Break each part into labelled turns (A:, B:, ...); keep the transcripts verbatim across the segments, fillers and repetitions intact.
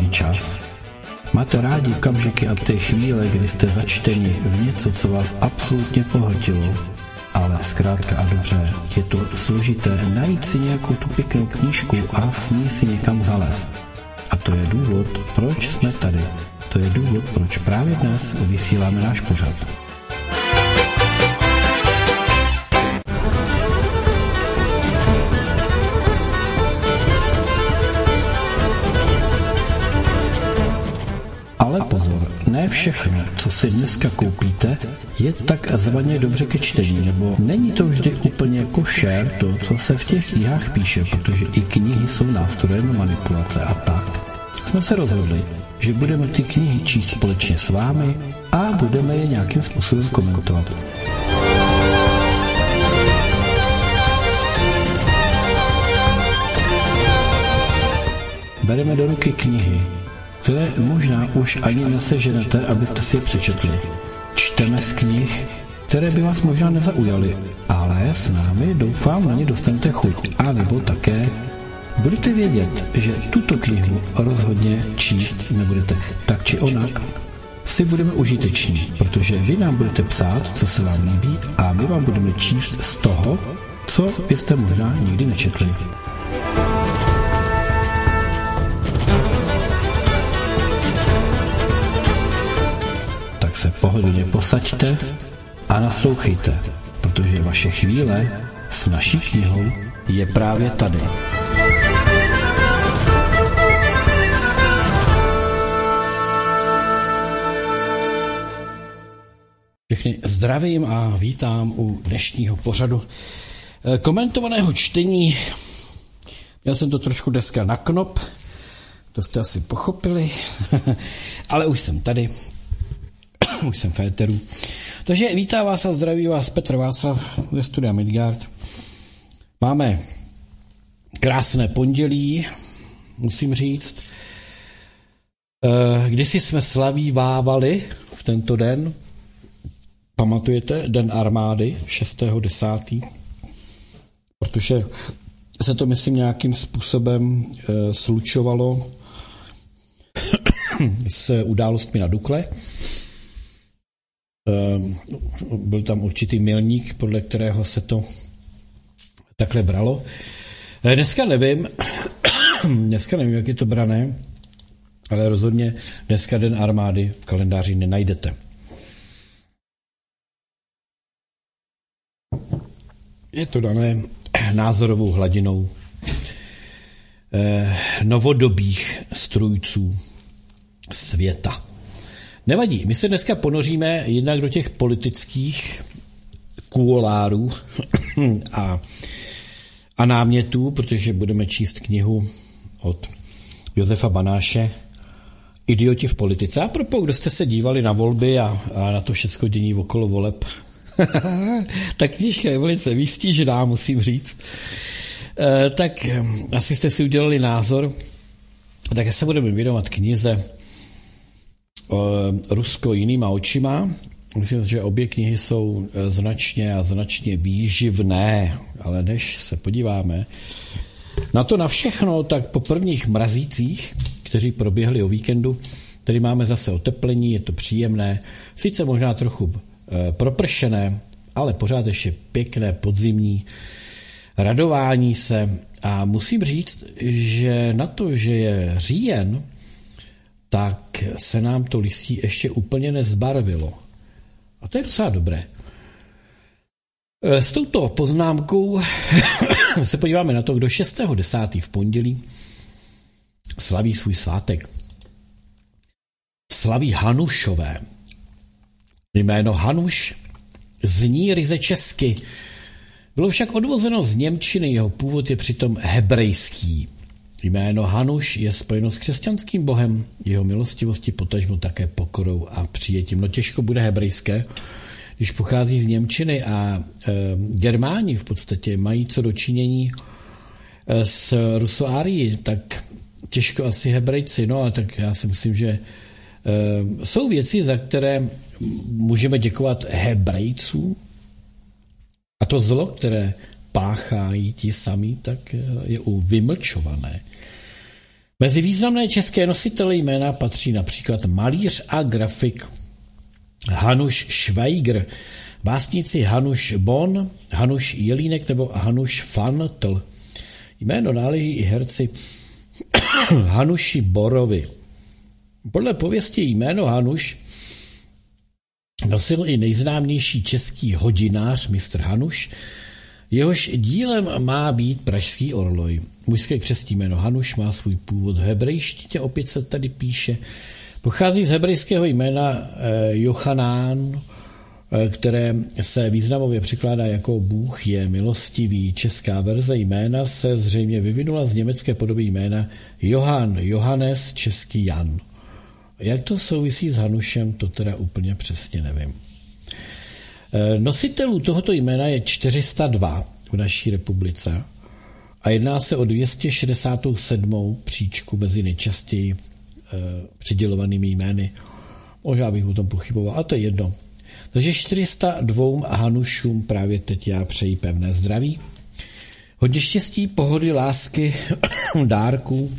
A: vám čas? Máte rádi okamžiky a ty chvíle, kdy jste začteni v něco, co vás absolutně pohltilo? Ale zkrátka a dobře, je to složité najít si nějakou tu pěknou knížku a s ní si někam zalézt. A to je důvod, proč jsme tady. To je důvod, proč právě dnes vysíláme náš pořad. Ale pozor, ne všechno, co si dneska koupíte, je tak zvaně dobře ke čtení, nebo není to vždy úplně košer to, co se v těch knihách píše, protože i knihy jsou nástrojem manipulace a tak. Jsme se rozhodli, že budeme ty knihy číst společně s vámi a budeme je nějakým způsobem komentovat. Bereme do ruky knihy, které možná už ani neseženete, abyste si je přečetli. Čteme z knih, které by vás možná nezaujaly, ale s námi doufám na ně dostanete chuť. A nebo také budete vědět, že tuto knihu rozhodně číst nebudete. Tak či onak si budeme užiteční, protože vy nám budete psát, co se vám líbí, a my vám budeme číst z toho, co byste možná nikdy nečetli. Se pohodlně posaďte a naslouchejte, protože vaše chvíle s naší knihou je právě tady. Všechny zdravím a vítám u dnešního pořadu komentovaného čtení. Měl jsem to trošku dneska na knop, to jste asi pochopili, ale už jsem tady. Už jsem v éteru. Takže vítá vás a zdraví vás Petr Václav ze studia Midgard. Máme krásné pondělí, musím říct. Kdysi jsme slavívávali v tento den, pamatujete, Den armády, šestého desátého Protože se to, myslím, nějakým způsobem slučovalo s událostmi na Dukle. Byl tam určitý milník, podle kterého se to takhle bralo. Dneska nevím, dneska nevím, jak je to brané, ale rozhodně dneska Den armády v kalendáři nenajdete. Je to dané názorovou hladinou novodobých strůjců světa. Nevadí, my se dneska ponoříme jednak do těch politických kuolárů a, a námětů, protože budeme číst knihu od Josefa Banáše Idioti v politice. A propos, kdo jste se dívali na volby a, a na to všechno dění okolo voleb, tak knížka je velice výstižná, musím říct. E, tak asi jste si udělali názor, tak se budeme věnovat knize Rusko jinýma očima. Myslím, že obě knihy jsou značně a značně výživné, ale než se podíváme na to na všechno, tak po prvních mrazících, kteří proběhli o víkendu, tady máme zase oteplení, je to příjemné, sice možná trochu propršené, ale pořád ještě pěkné podzimní radování se. A musím říct, že na to, že je říjen, tak se nám to listí ještě úplně nezbarvilo. A to je docela dobré. S touto poznámkou se podíváme na to, kdo šestého desátého v pondělí slaví svůj svátek. Slaví Hanušové. Jméno Hanuš zní ryze česky. Bylo však odvozeno z němčiny, jeho původ je přitom hebrejský. Jméno Hanuš je spojeno s křesťanským bohem, jeho milostivosti, potažmo také pokorou a přijetím. No těžko bude hebrejské, když pochází z němčiny a e, Germáni v podstatě mají co dočinění e, s Rusoárií, tak těžko asi hebrejci. No ale tak já si myslím, že e, jsou věci, za které můžeme děkovat hebrejcům, a to zlo, které páchají ti sami, tak je uvymlčované. Mezi významné české nositele jména patří například malíř a grafik Hanuš Švajgr, básníci Hanuš Bon, Hanuš Jelínek nebo Hanuš Fantl. Jméno náleží i herci Hanuši Borovi. Podle pověsti jméno Hanuš nosil i nejznámější český hodinář mistr Hanuš, jehož dílem má být pražský orloj. Mužské křestní jméno Hanuš má svůj původ v hebrejštině, opět se tady píše. Pochází z hebrejského jména eh, Jochanán, eh, které se významově překládá jako Bůh je milostivý. Česká verze jména se zřejmě vyvinula z německé podoby jména Johann, Johannes, český Jan. Jak to souvisí s Hanušem, to teda úplně přesně nevím. Nositelů tohoto jména je čtyři sta dva v naší republice a jedná se o dvě stě šedesát sedm příčku mezi nejčastěji e, přidělovanými jmény. Možná bych o tom pochyboval, a to je jedno. Takže čtyři sta dva Hanušům právě teď já přeji pevné zdraví. Hodně štěstí, pohody, lásky, dárků,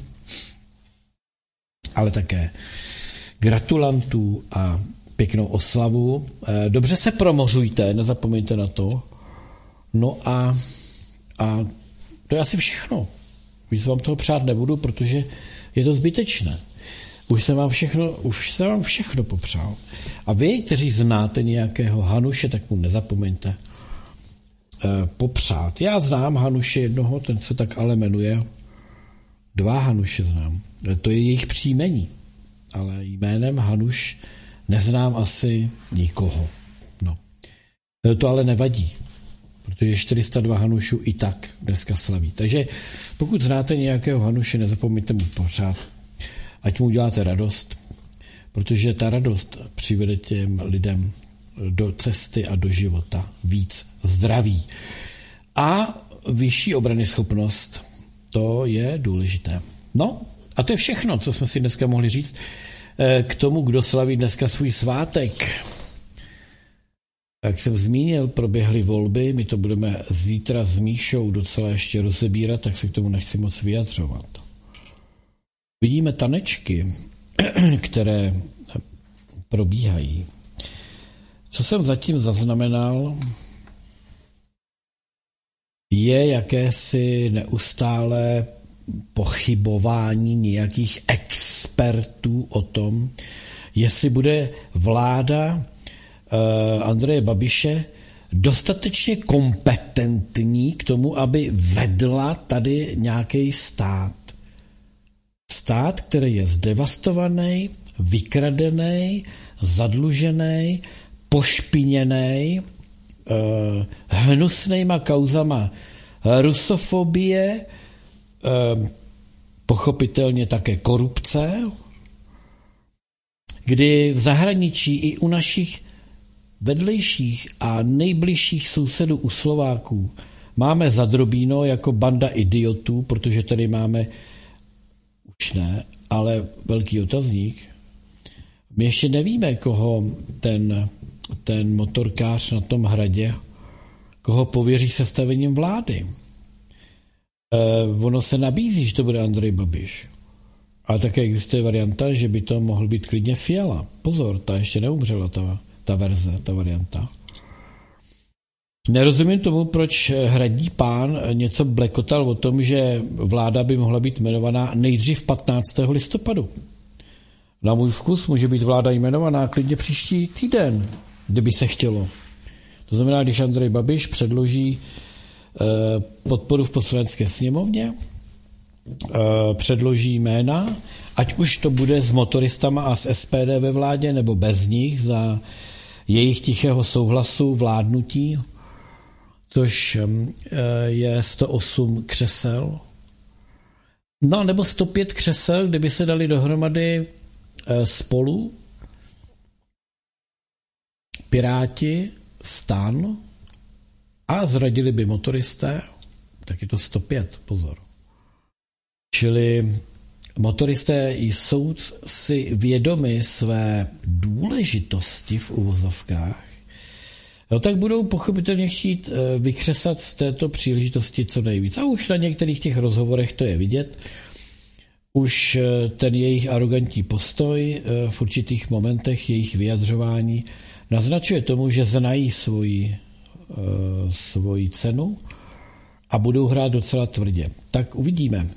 A: ale také gratulantů a pěknou oslavu. Dobře se promořujte, nezapomeňte na to. No a, a to je asi všechno. Víc vám toho přát nebudu, protože je to zbytečné. Už jsem vám všechno, už jsem vám všechno popřál. A vy, kteří znáte nějakého Hanuše, tak mu nezapomeňte eh, popřát. Já znám Hanuše jednoho, ten se tak ale jmenuje. Dva Hanuše znám. To je jejich příjmení. Ale jménem Hanuš neznám asi nikoho. No. To ale nevadí, protože čtyři sta dva Hanušů i tak dneska slaví. Takže pokud znáte nějakého Hanuše, nezapomeňte mu popřát, ať mu uděláte radost, protože ta radost přivede těm lidem do cesty a do života víc zdraví. A vyšší obrany schopnost, to je důležité. No, a to je všechno, co jsme si dneska mohli říct k tomu, kdo slaví dneska svůj svátek. Jak jsem zmínil, proběhly volby, my to budeme zítra s Míšou docela ještě rozebírat, tak se k tomu nechci moc vyjadřovat. Vidíme tanečky, které probíhají. Co jsem zatím zaznamenal, je jakési neustále pochybování nějakých expertů o tom, jestli bude vláda uh, Andreje Babiše dostatečně kompetentní k tomu, aby vedla tady nějaký stát. Stát, který je zdevastovaný, vykradený, zadlužený, pošpiněný, uh, hnusnýma kauzama rusofobie, uh, pochopitelně také korupce, kdy v zahraničí i u našich vedlejších a nejbližších sousedů u Slováků máme zadrobíno jako banda idiotů, protože tady máme už ne, ale velký otazník. My ještě nevíme, koho ten, ten motorkář na tom hradě, koho pověří sestavením vlády. E, ono se nabízí, že to bude Andrej Babiš. Ale také existuje varianta, že by to mohl být klidně Fiala. Pozor, ta ještě neumřela, ta, ta verze, ta varianta. Nerozumím tomu, proč hradní pán něco blekotal o tom, že vláda by mohla být jmenovaná nejdřív patnáctého listopadu. Na můj vkus může být vláda jmenovaná klidně příští týden, kdyby se chtělo. To znamená, když Andrej Babiš předloží eh, podporu v poslanecké sněmovně, eh, předloží jména, ať už to bude s motoristama a s S P D ve vládě, nebo bez nich za jejich tichého souhlasu vládnutí, což je sto osm křesel, no nebo sto pět křesel, kdyby se dali dohromady Spolu, Piráti, STAN a zradili by motoristé, tak je to sto pět, pozor. Čili motoristé jsou si vědomi své důležitosti v uvozovkách, no tak budou pochopitelně chtít vykřesat z této příležitosti co nejvíc. A už na některých těch rozhovorech to je vidět. už ten jejich arrogantní postoj v určitých momentech jejich vyjadřování naznačuje tomu, že znají svoji, svoji cenu a budou hrát docela tvrdě. Tak uvidíme.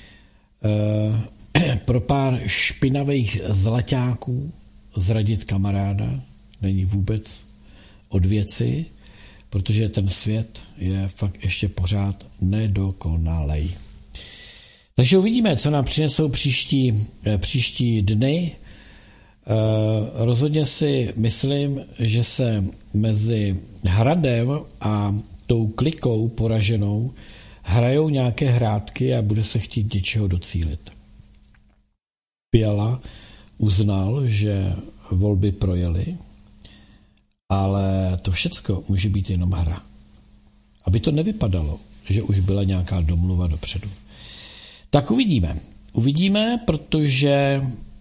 A: Pro pár špinavých zlaťáků zradit kamaráda není vůbec od věci, protože ten svět je fakt ještě pořád nedokonalej. Takže uvidíme, co nám přinesou příští, příští dny. Rozhodně si myslím, že se mezi Hradem a tou klikou poraženou hrajou nějaké hrátky a bude se chtít něčeho docílit. Fiala uznal, že volby projely, ale to všecko může být jenom hra. Aby to nevypadalo, že už byla nějaká domluva dopředu. Tak uvidíme. Uvidíme, protože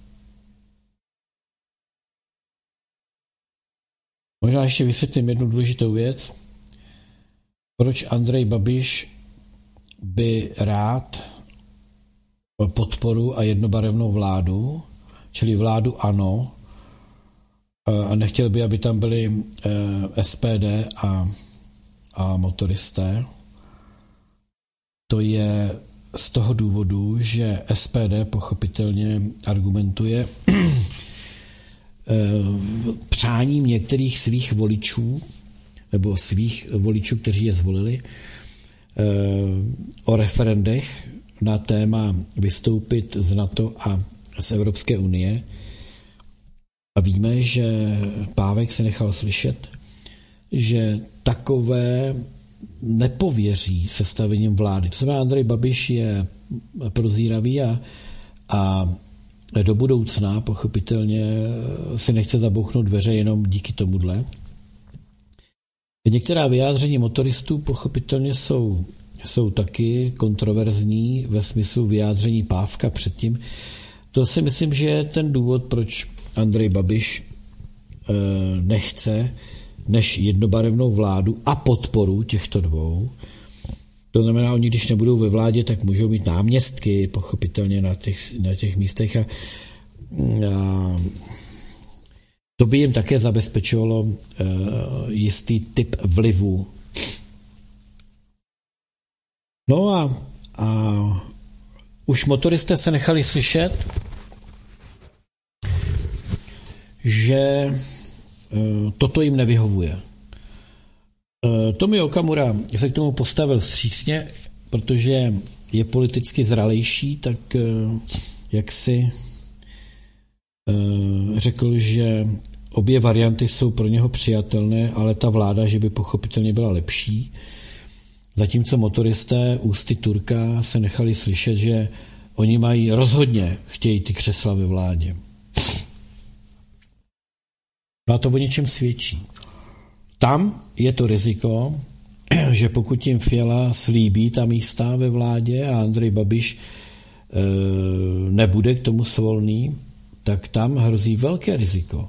A: možná ještě vysvětlím jednu důležitou věc. Proč Andrej Babiš by rád podporu a jednobarevnou vládu, čili vládu ANO, a nechtěl by, aby tam byli S P D a, a motoristé. To je z toho důvodu, že S P D pochopitelně argumentuje přáním některých svých voličů, nebo svých voličů, kteří je zvolili, o referendech na téma vystoupit z NATO a z Evropské unie. A víme, že Pávek se nechal slyšet, že takové nepověří sestavením vlády. To znamená, Andrej Babiš je prozíravý a, a do budoucna pochopitelně si nechce zabouchnout dveře jenom díky tomuhle. Některá vyjádření motoristů pochopitelně jsou, jsou taky kontroverzní ve smyslu vyjádření Pávka předtím. To si myslím, že je ten důvod, proč Andrej Babiš e, nechce než jednobarevnou vládu a podporu těchto dvou. To znamená, oni když nebudou ve vládě, tak můžou mít náměstky pochopitelně na těch, na těch místech a, a to by jim také zabezpečovalo uh, jistý typ vlivu. No a, a už motoristé se nechali slyšet, že uh, toto jim nevyhovuje. Uh, Tomio Okamura se k tomu postavil vstřícně, protože je politicky zralejší, tak uh, jak si řekl, že obě varianty jsou pro něho přijatelné, ale ta vláda, že by pochopitelně byla lepší. Zatímco motoristé ústy Turka se nechali slyšet, že oni mají rozhodně, chtějí ty křesla ve vládě. A to o něčem svědčí. Tam je to riziko, že pokud jim Fiala slíbí ta místa ve vládě a Andrej Babiš e, nebude k tomu svolný, tak tam hrozí velké riziko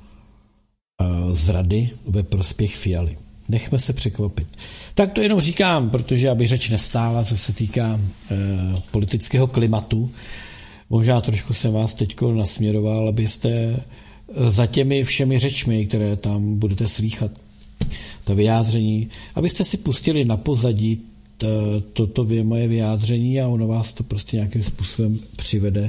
A: zrady ve prospěch Fialy. Nechme se překvapit. Tak to jenom říkám, protože aby řeč nestála, co se týká eh, politického klimatu. Možná trošku jsem vás teďko nasměroval, abyste za těmi všemi řečmi, které tam budete slýchat, ta vyjádření, abyste si pustili na pozadí toto moje vyjádření a ono vás to prostě nějakým způsobem přivede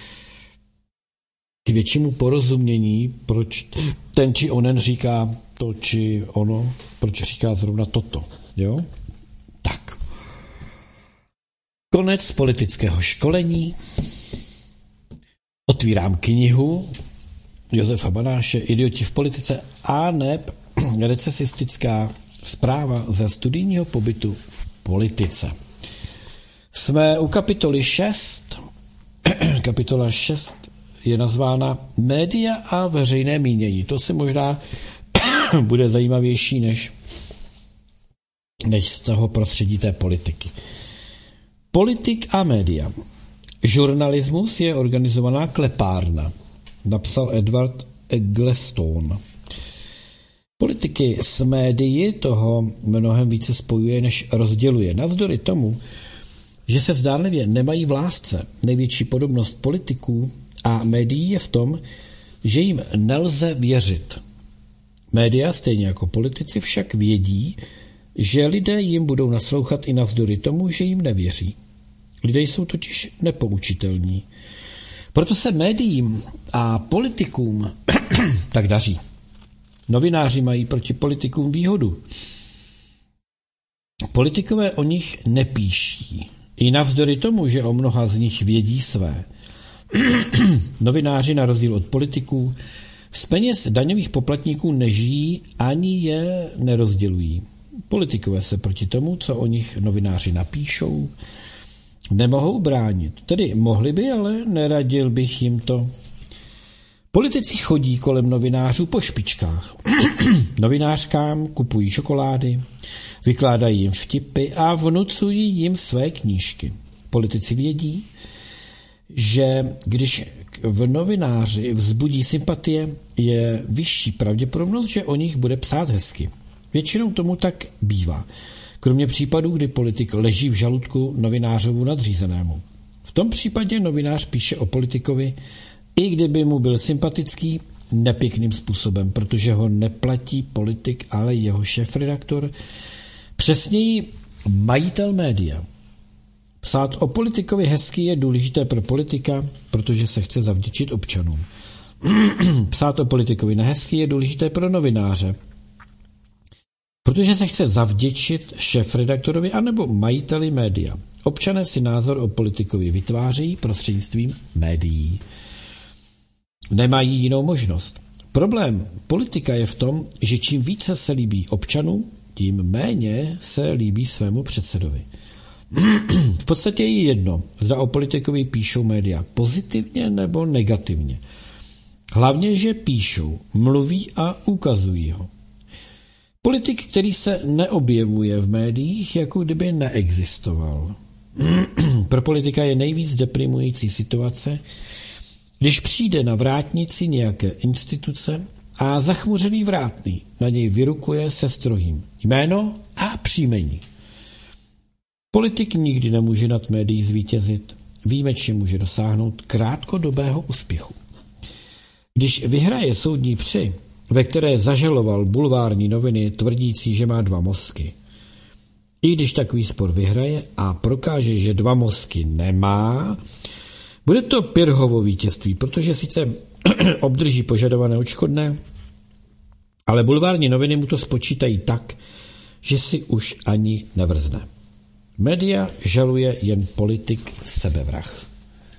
A: k většímu porozumění, proč ten či onen říká to či ono, proč říká zrovna toto. Jo? Tak. Konec politického školení. Otvírám knihu Josefa Banáše Idioti v politice a neb recesistická zpráva ze studijního pobytu v politice. Jsme u kapitoly šest. Kapitola šest je nazvána Média a veřejné mínění. To si možná bude zajímavější než, než z toho prostředí té politiky. Politik a média. Žurnalismus je organizovaná klepárna, napsal Edward Eggleston. Politiky s médii toho mnohem více spojuje, než rozděluje. Navzdory tomu, že se zdánlivě nemají v lásce. Největší podobnost politiků a médií je v tom, že jim nelze věřit. Média, stejně jako politici, však vědí, že lidé jim budou naslouchat i navzdory tomu, že jim nevěří. Lidé jsou totiž nepoučitelní. Proto se médiím a politikům tak daří. Novináři mají proti politikům výhodu. Politikové o nich nepíší. I navzdory tomu, že o mnoha z nich vědí své. Novináři na rozdíl od politiků z peněz daňových poplatníků nežijí ani je nerozdělují. Politikové se proti tomu, co o nich novináři napíšou, nemohou bránit. Tedy mohli by, ale neradil bych jim to. Politici chodí kolem novinářů po špičkách. Novinářkám kupují čokolády, vykládají jim vtipy a vnucují jim své knížky. Politici vědí, že když v novináři vzbudí sympatie, je vyšší pravděpodobnost, že o nich bude psát hezky. Většinou tomu tak bývá. Kromě případů, kdy politik leží v žaludku novinářovu nadřízenému. V tom případě novinář píše o politikovi, i kdyby mu byl sympatický, nepěkným způsobem, protože ho neplatí politik, ale jeho šéfredaktor, přesněji majitel média. Psát o politikovi hezky je důležité pro politika, protože se chce zavděčit občanům. Psát o politikovi nehezky je důležité pro novináře, protože se chce zavděčit šéfredaktorovi anebo majiteli média. Občané si názor o politikovi vytvářejí prostřednictvím médií. Nemají jinou možnost. Problém politika je v tom, že čím více se líbí občanům, tím méně se líbí svému předsedovi. V podstatě je jedno, zda o politikovi píšou média pozitivně nebo negativně. Hlavně, že píšou, mluví a ukazují ho. Politik, který se neobjevuje v médiích, jako kdyby neexistoval. Pro politika je nejvíc deprimující situace, když přijde na vrátnici nějaké instituce a zachmuřený vrátný na něj vyrukuje se strohým jméno a příjmení. Politik nikdy nemůže nad médií zvítězit, výjimečně může dosáhnout krátkodobého úspěchu. Když vyhraje soudní při, ve které zažaloval bulvární noviny tvrdící, že má dva mozky, i když takový spor vyhraje a prokáže, že dva mozky nemá, bude to Pyrrhovo vítězství, protože sice obdrží požadované odškodné, ale bulvární noviny mu to spočítají tak, že si už ani nevrzne. Média žaluje jen politik sebevrah.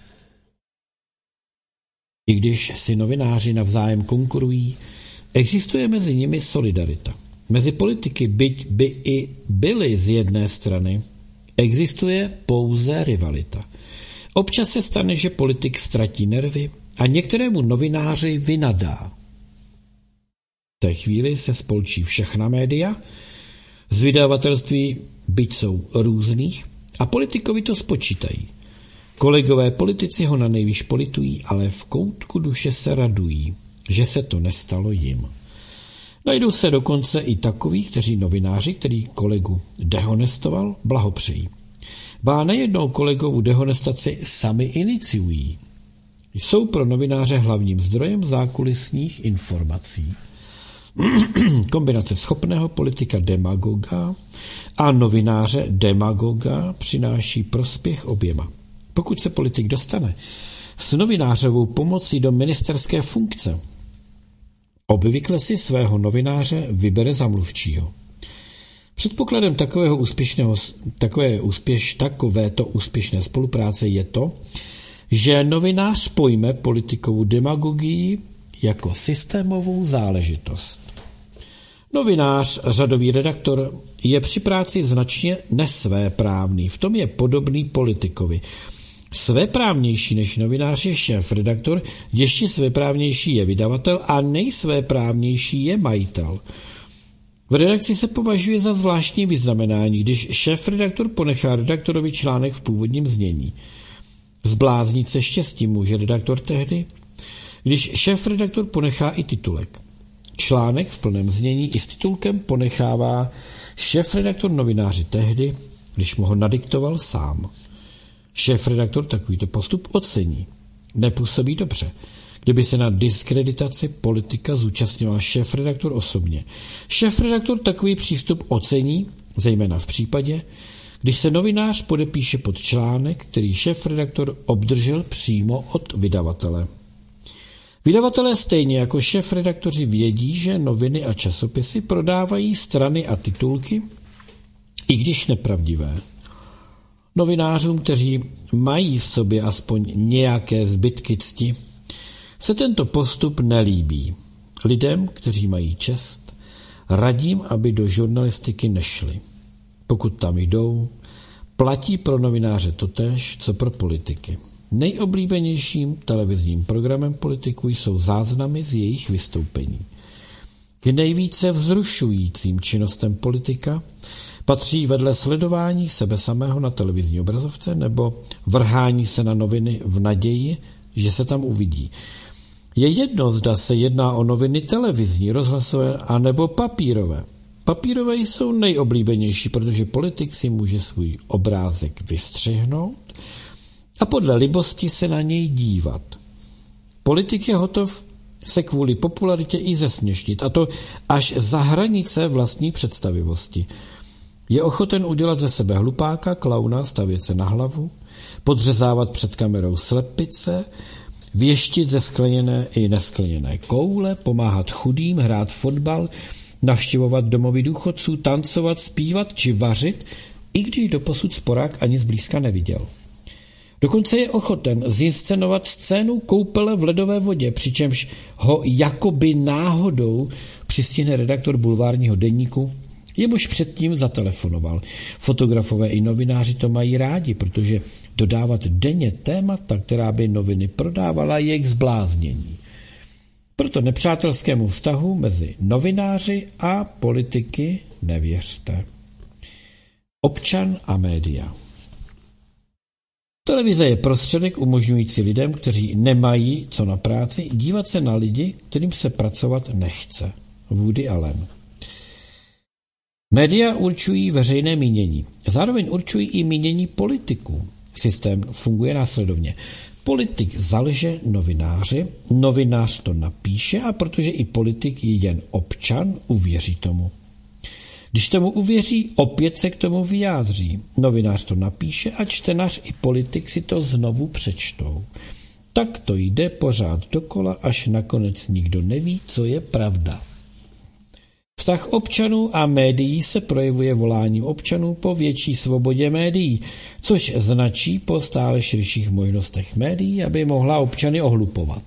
A: I když si novináři navzájem konkurují, existuje mezi nimi solidarita. Mezi politiky, byť by i byly z jedné strany, existuje pouze rivalita. Občas se stane, že politik ztratí nervy a některému novináři vynadá. V té chvíli se spolčí všechna média, z vydavatelství, byť jsou různých, a politikovi to spočítají. Kolegové politici ho na nejvýš politují, ale v koutku duše se radují, že se to nestalo jim. Najdou se dokonce i takoví, kteří novináři, který kolegu dehonestoval, blahopřejí. Ba nejednou kolegovu dehonestaci sami iniciují. Jsou pro novináře hlavním zdrojem zákulisních informací. Kombinace schopného politika demagoga a novináře demagoga přináší prospěch oběma. Pokud se politik dostane s novinářovou pomocí do ministerské funkce, obvykle si svého novináře vybere za mluvčího. Předpokladem takového úspěšného, takové úspěš, takovéto úspěšné spolupráce je to, že novinář pojme politikovou demagogii jako systémovou záležitost. Novinář, řadový redaktor, je při práci značně nesvéprávný. V tom je podobný politikovi. Svéprávnější než novinář je šéf-redaktor, ještě svéprávnější je vydavatel a nejsvéprávnější je majitel. V redakci se považuje za zvláštní vyznamenání, když šéf-redaktor ponechá redaktorovi článek v původním znění. Zbláznit se štěstím může redaktor tehdy, když šéf-redaktor ponechá i titulek. Článek v plném znění i s titulkem ponechává šéf-redaktor novináři tehdy, když mu ho nadiktoval sám. Šéfredaktor takovýto postup ocení. Nepůsobí dobře, kdyby se na diskreditaci politika zúčastňoval šéfredaktor osobně. Šéfredaktor takový přístup ocení, zejména v případě, když se novinář podepíše pod článek, který šéfredaktor obdržel přímo od vydavatele. Vydavatelé stejně jako šéfredaktoři vědí, že noviny a časopisy prodávají strany a titulky, i když nepravdivé. Novinářům, kteří mají v sobě aspoň nějaké zbytky cti, se tento postup nelíbí. Lidem, kteří mají čest, radím, aby do žurnalistiky nešli. Pokud tam jdou, platí pro novináře totéž, co pro politiky. Nejoblíbenějším televizním programem politiků jsou záznamy z jejich vystoupení. K nejvíce vzrušujícím činnostem politika patří vedle sledování sebe samého na televizní obrazovce nebo vrhání se na noviny v naději, že se tam uvidí. Je jedno, zda se jedná o noviny televizní, rozhlasové a nebo papírové. Papírové jsou nejoblíbenější, protože politik si může svůj obrázek vystřihnout a podle libosti se na něj dívat. Politik je hotov se kvůli popularitě i zesměšnit, a to až za hranice vlastní představivosti. Je ochoten udělat ze sebe hlupáka, klauna, stavět se na hlavu, podřezávat před kamerou slepice, věštit ze skleněné i neskleněné koule, pomáhat chudým, hrát fotbal, navštěvovat domovy důchodců, tancovat, zpívat či vařit, i když doposud sporák ani zblízka neviděl. Dokonce je ochoten zinscenovat scénu koupele v ledové vodě, přičemž ho jakoby náhodou přistihne redaktor bulvárního deníku, jemuž předtím zatelefonoval. Fotografové i novináři to mají rádi, protože dodávat denně témata, která by noviny prodávala, je k zbláznění. Proto nepřátelskému vztahu mezi novináři a politiky nevěřte. Občan a média. Televize je prostředek umožňující lidem, kteří nemají co na práci, dívat se na lidi, kterým se pracovat nechce. Woody Allen. Média určují veřejné mínění. Zároveň určují i mínění politiků. Systém funguje následovně. Politik zalže novináři, novinář to napíše a protože i politik je jen občan, uvěří tomu. Když tomu uvěří, opět se k tomu vyjádří. Novinář to napíše a čtenář i politik si to znovu přečtou. Tak to jde pořád dokola, až nakonec nikdo neví, co je pravda. Vztah občanů a médií se projevuje voláním občanů po větší svobodě médií, což značí po stále širších možnostech médií, aby mohla občany ohlupovat.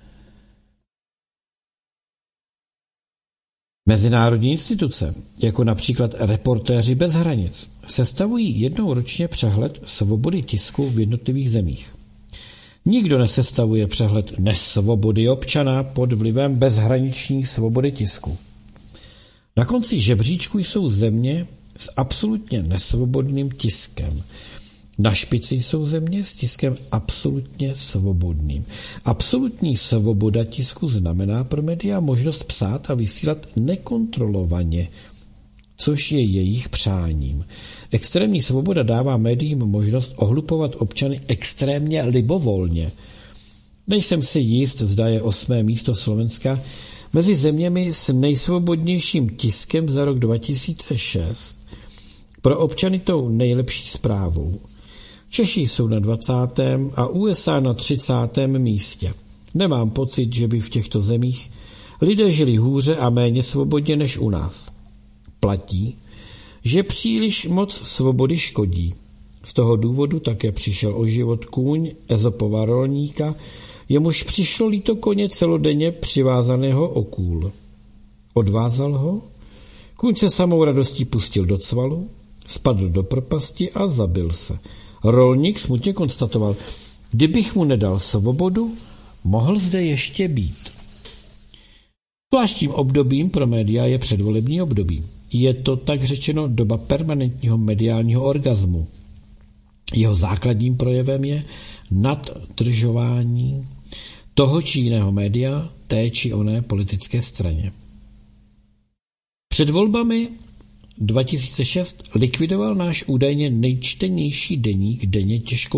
A: Mezinárodní instituce, jako například Reportéři bez hranic, sestavují jednou ročně přehled svobody tisku v jednotlivých zemích. Nikdo nesestavuje přehled nesvobody občana pod vlivem bezhraniční svobody tisku. Na konci žebříčku jsou země s absolutně nesvobodným tiskem. Na špici jsou země s tiskem absolutně svobodným. Absolutní svoboda tisku znamená pro média možnost psát a vysílat nekontrolovaně, což je jejich přáním. Extrémní svoboda dává médiím možnost ohlupovat občany extrémně libovolně. Nejsem si jist, zda je osmé místo Slovenska mezi zeměmi s nejsvobodnějším tiskem za rok dva tisíce šest pro občany tou nejlepší zprávou. Češi jsou na dvacátém a U S A na třicátém místě. Nemám pocit, že by v těchto zemích lidé žili hůře a méně svobodně než u nás. Platí, že příliš moc svobody škodí. Z toho důvodu také přišel o život kůň Ezopova rolníka, jemuž přišlo líto koně celodenně přivázaného o kůl. Odvázal ho, kůň se samou radostí pustil do cvalu, spadl do propasti a zabil se. Rolník smutně konstatoval, kdybych mu nedal svobodu, mohl zde ještě být. Zvláštním obdobím pro média je předvolební období. Je to tak řečeno doba permanentního mediálního orgazmu. Jeho základním projevem je naddržování toho či jiného média, té či oné politické straně. Před volbami dva tisíce šest likvidoval náš údajně nejčtenější deník denně těžkou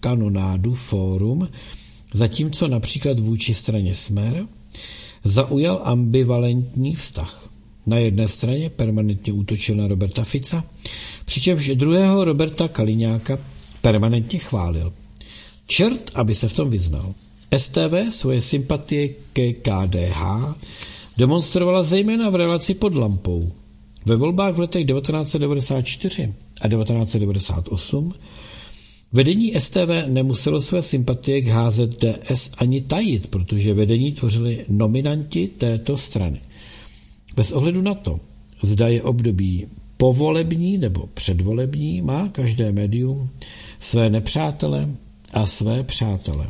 A: kanonádu Fórum, zatímco například vůči straně Smer zaujal ambivalentní vztah. Na jedné straně permanentně útočil na Roberta Fica, přičemž druhého Roberta Kaliňáka permanentně chválil. Čert, aby se v tom vyznal. S T V svoje sympatie ke K D H demonstrovala zejména v relaci Pod lampou. Ve volbách v letech devatenáct set devadesát čtyři a devatenáct set devadesát osm vedení S T V nemuselo své sympatie k H Z D S ani tajit, protože vedení tvořili nominanti této strany. Bez ohledu na to, zda je období povolební nebo předvolební, má každé médium své nepřátele a své přátele.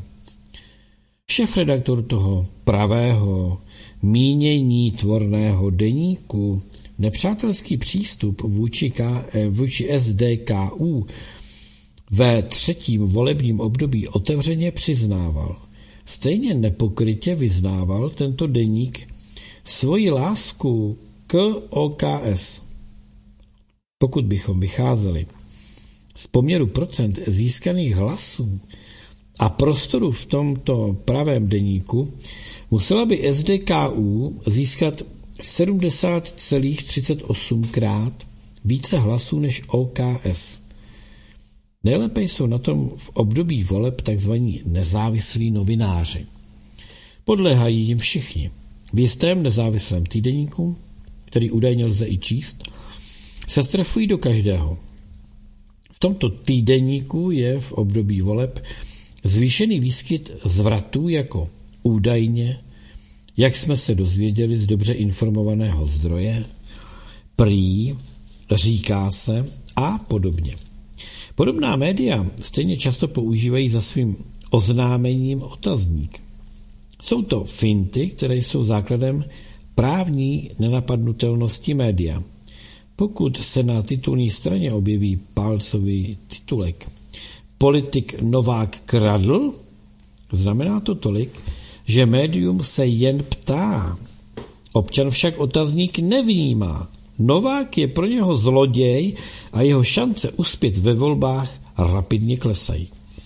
A: Šéfredaktor toho pravého, mínění tvorného deníku nepřátelský přístup vůči, K, vůči S D K U ve třetím volebním období otevřeně přiznával. Stejně nepokrytě vyznával tento deník svoji lásku k O K S. Pokud bychom vycházeli z poměru procent získaných hlasů a prostoru v tomto pravém deníku, musela by S D K U získat sedmdesát celá třicet osm krát více hlasů než O K S. Nejlépe jsou na tom v období voleb takzvaní nezávislí novináři. Podléhají jim všichni. V jistém nezávislém týdeníku, který údajně lze i číst, se strefují do každého. V tomto týdeníku je v období voleb zvýšený výskyt zvratů jako údajně, jak jsme se dozvěděli z dobře informovaného zdroje, prý, říká se a podobně. Podobná média stejně často používají za svým oznámením otazník. Jsou to finty, které jsou základem právní nenapadnutelnosti média. Pokud se na titulní straně objeví palcový titulek Politik Novák kradl, znamená to tolik, že médium se jen ptá. Občan však otazník nevnímá. Novák je pro něho zloděj a jeho šance uspět ve volbách rapidně klesají.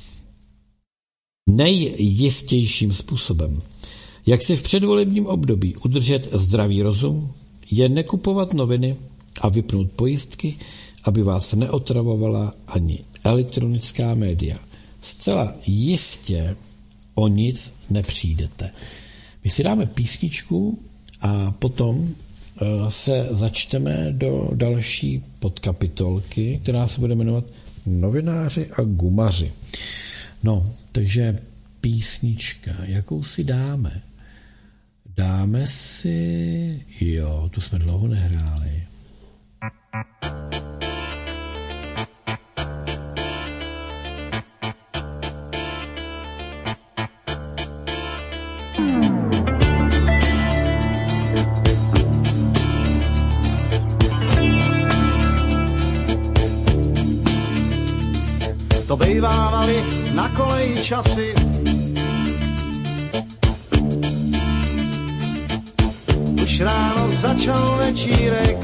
A: Nejjistějším způsobem, jak si v předvolebním období udržet zdravý rozum, je nekupovat noviny a vypnout pojistky, aby vás neotravovala ani elektronická média. Zcela jistě o nic nepřijdete. My si dáme písničku a potom se začteme do další podkapitolky, která se bude jmenovat Novináři a gumaři. No, takže písnička, jakou si dáme? Dáme si... Jo, tu jsme dlouho nehráli.
B: To bejvávaly na koleji časy, už ráno začal večírek,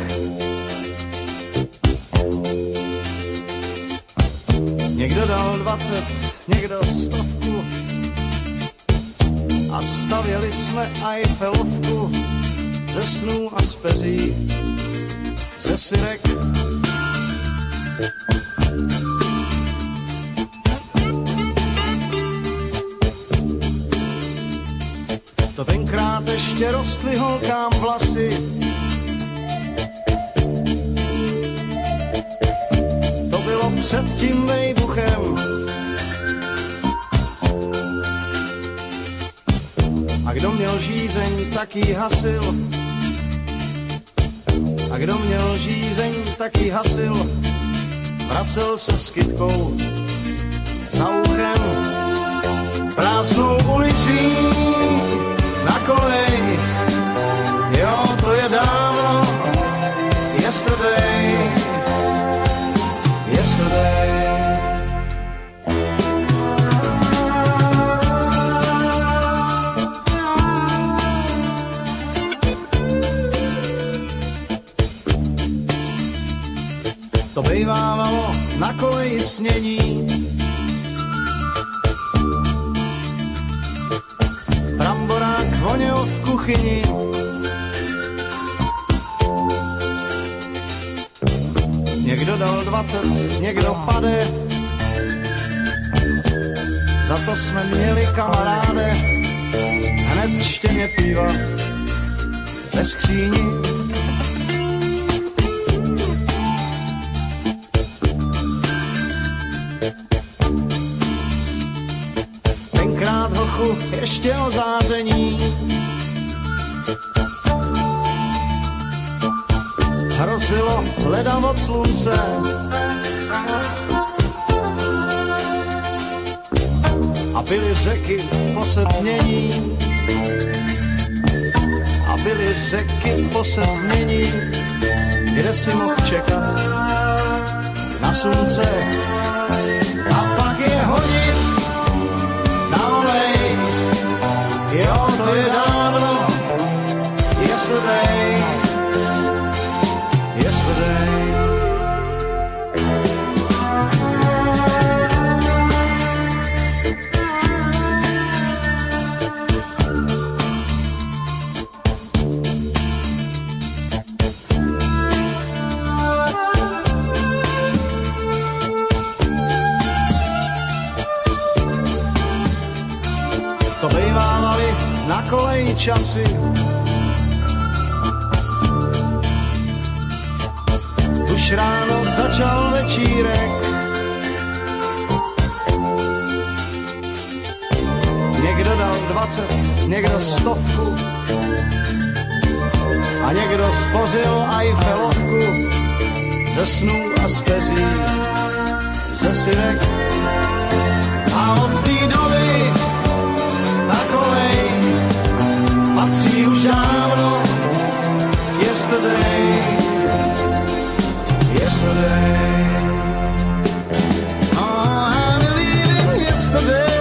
B: někdo dal dvacet, někdo stovku a stavěli jsme Eiffelovku ze snů a z peří, ze syrek. To tenkrát ještě rostly holkám vlasy, to bylo před tím vejbuchem. A kdo měl žízeň, tak jí hasil. A kdo měl žízeň, tak jí hasil. Vracel se s kytkou za uchem prázdnou ulicí na kolej, jo, to je dávno, yesterday, yesterday. To bejvávalo na koleji snění, kuchyni. Někdo dal dvacet, někdo pade, za to jsme měli kamaráde, hned štěně piva ve skříni. Tenkrát hochu ještě o záření, hrozilo ledam od slunce. A byly řeky posedmění, a byly řeky posedmění, kde si mohl čekat na slunce a pak je hodit na olej. Jo, to je dávno, yesterday, yesterday. To bejvávali na koleji časy, už ráno začal večírek. Někdo dal dvacet, někdo stovku a někdo spořil Eiffelovku ze snů a z peří, ze synek. A od té doby na kolej patří už dávno yesterday, yesterday. Oh, I believe in yesterday.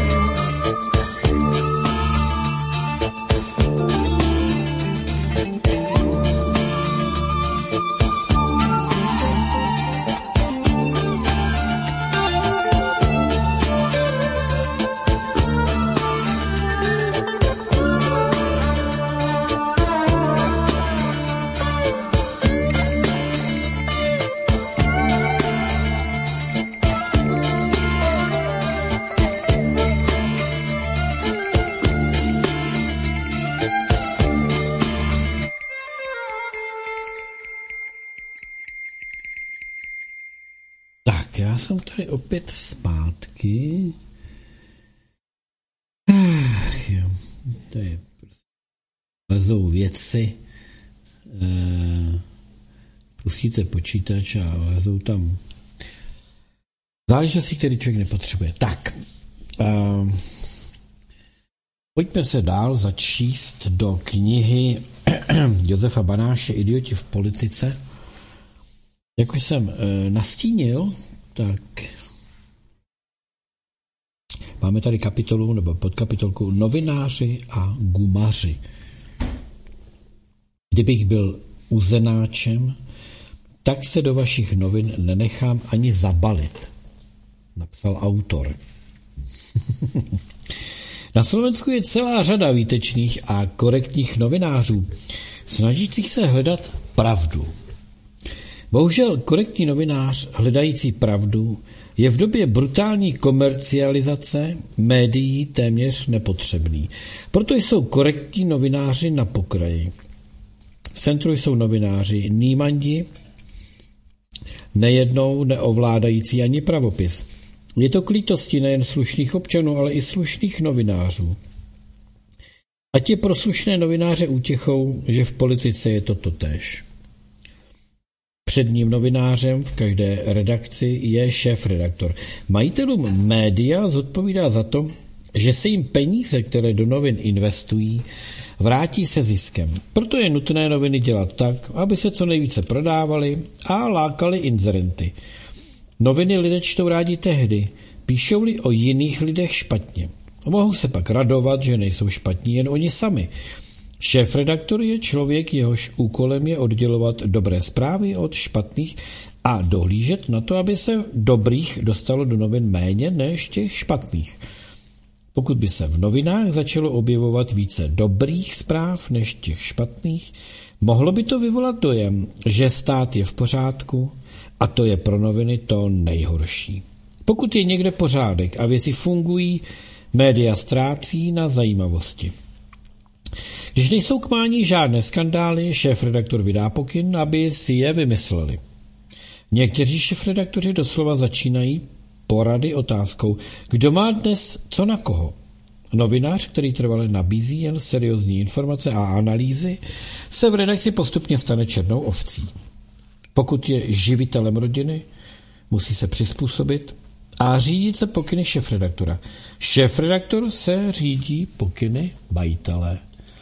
A: Já jsem tady opět zpátky. Ach, jo, to je prostě lezou věci. E, pustíte počítač a lezou tam záležitosti, které člověk nepotřebuje. Tak, e, pojďme se dál začíst do knihy Josefa Banáše Idioti v politice. Jak už jsem e, nastínil, tak máme tady kapitolu nebo podkapitolku Novináři a gumaři. Kdybych byl uzenáčem, tak se do vašich novin nenechám ani zabalit, napsal autor. Na Slovensku je celá řada výtečných a korektních novinářů, snažících se hledat pravdu. Bohužel korektní novinář hledající pravdu je v době brutální komercializace médií téměř nepotřebný. Proto jsou korektní novináři na pokraji. V centru jsou novináři nímandi, nejednou neovládající ani pravopis. Je to k lítosti nejen slušných občanů, ale i slušných novinářů. Ať je pro slušné novináře útěchou, že v politice je to totéž. Předním novinářem v každé redakci je šéfredaktor. Majitelům média zodpovídá za to, že se jim peníze, které do novin investují, vrátí se ziskem. Proto je nutné noviny dělat tak, aby se co nejvíce prodávaly a lákaly inzerenty. Noviny lidé čtou rádi tehdy, píšou-li o jiných lidech špatně. Mohou se pak radovat, že nejsou špatní jen oni sami. Šéfredaktor je člověk, jehož úkolem je oddělovat dobré zprávy od špatných a dohlížet na to, aby se dobrých dostalo do novin méně než těch špatných. Pokud by se v novinách začalo objevovat více dobrých zpráv než těch špatných, mohlo by to vyvolat dojem, že stát je v pořádku a to je pro noviny to nejhorší. Pokud je někde pořádek a věci fungují, média ztrácí na zajímavosti. Když nejsou k mání žádné skandály, šéfredaktor vydá pokyn, aby si je vymysleli. Někteří šéfredaktoři doslova začínají porady otázkou, kdo má dnes co na koho. Novinář, který trvale nabízí jen seriózní informace a analýzy, se v redakci postupně stane černou ovcí. Pokud je živitelem rodiny, musí se přizpůsobit a řídit se pokyny šéfredaktora. Šéfredaktor se řídí pokyny majitele.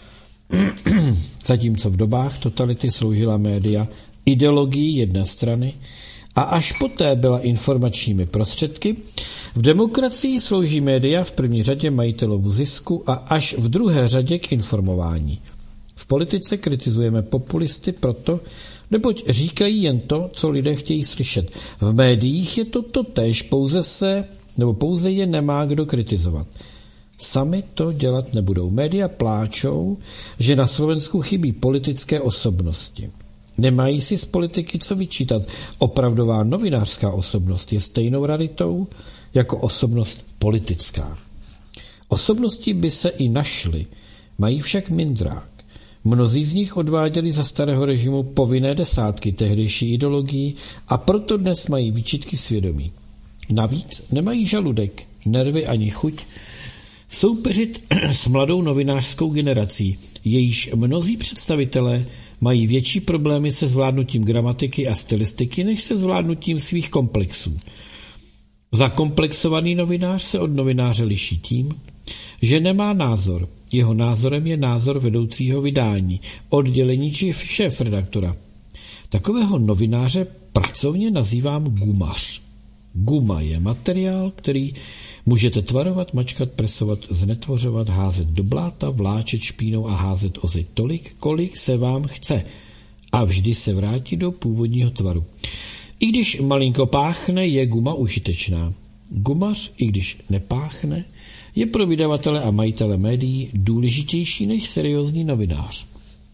A: Zatímco v dobách totality sloužila média ideologii jedné strany a až poté byla informačními prostředky, v demokracii slouží média v první řadě majitelovu zisku a až v druhé řadě k informování. V politice kritizujeme populisty proto, neboť říkají jen to, co lidé chtějí slyšet. V médiích je to totéž, pouze se, nebo pouze je nemá kdo kritizovat. Sami to dělat nebudou. Média pláčou, že na Slovensku chybí politické osobnosti. Nemají si z politiky co vyčítat. Opravdová novinářská osobnost je stejnou raritou jako osobnost politická. Osobnosti by se i našly, mají však mindrák. Mnozí z nich odváděli za starého režimu povinné desátky tehdejší ideologií a proto dnes mají výčitky svědomí. Navíc nemají žaludek, nervy ani chuť soupeřit s mladou novinářskou generací, jejíž mnozí představitelé mají větší problémy se zvládnutím gramatiky a stylistiky, než se zvládnutím svých komplexů. Zakomplexovaný novinář se od novináře liší tím, že nemá názor. Jeho názorem je názor vedoucího vydání, oddělení či šéfredaktora. Takového novináře pracovně nazývám gumař. Guma je materiál, který můžete tvarovat, mačkat, presovat, znetvořovat, házet do bláta, vláčet špínou a házet o zeď tolik, kolik se vám chce. A vždy se vrátí do původního tvaru. I když malinko páchne, je guma užitečná. Gumař, i když nepáchne, je pro vydavatele a majitele médií důležitější než seriózní novinář.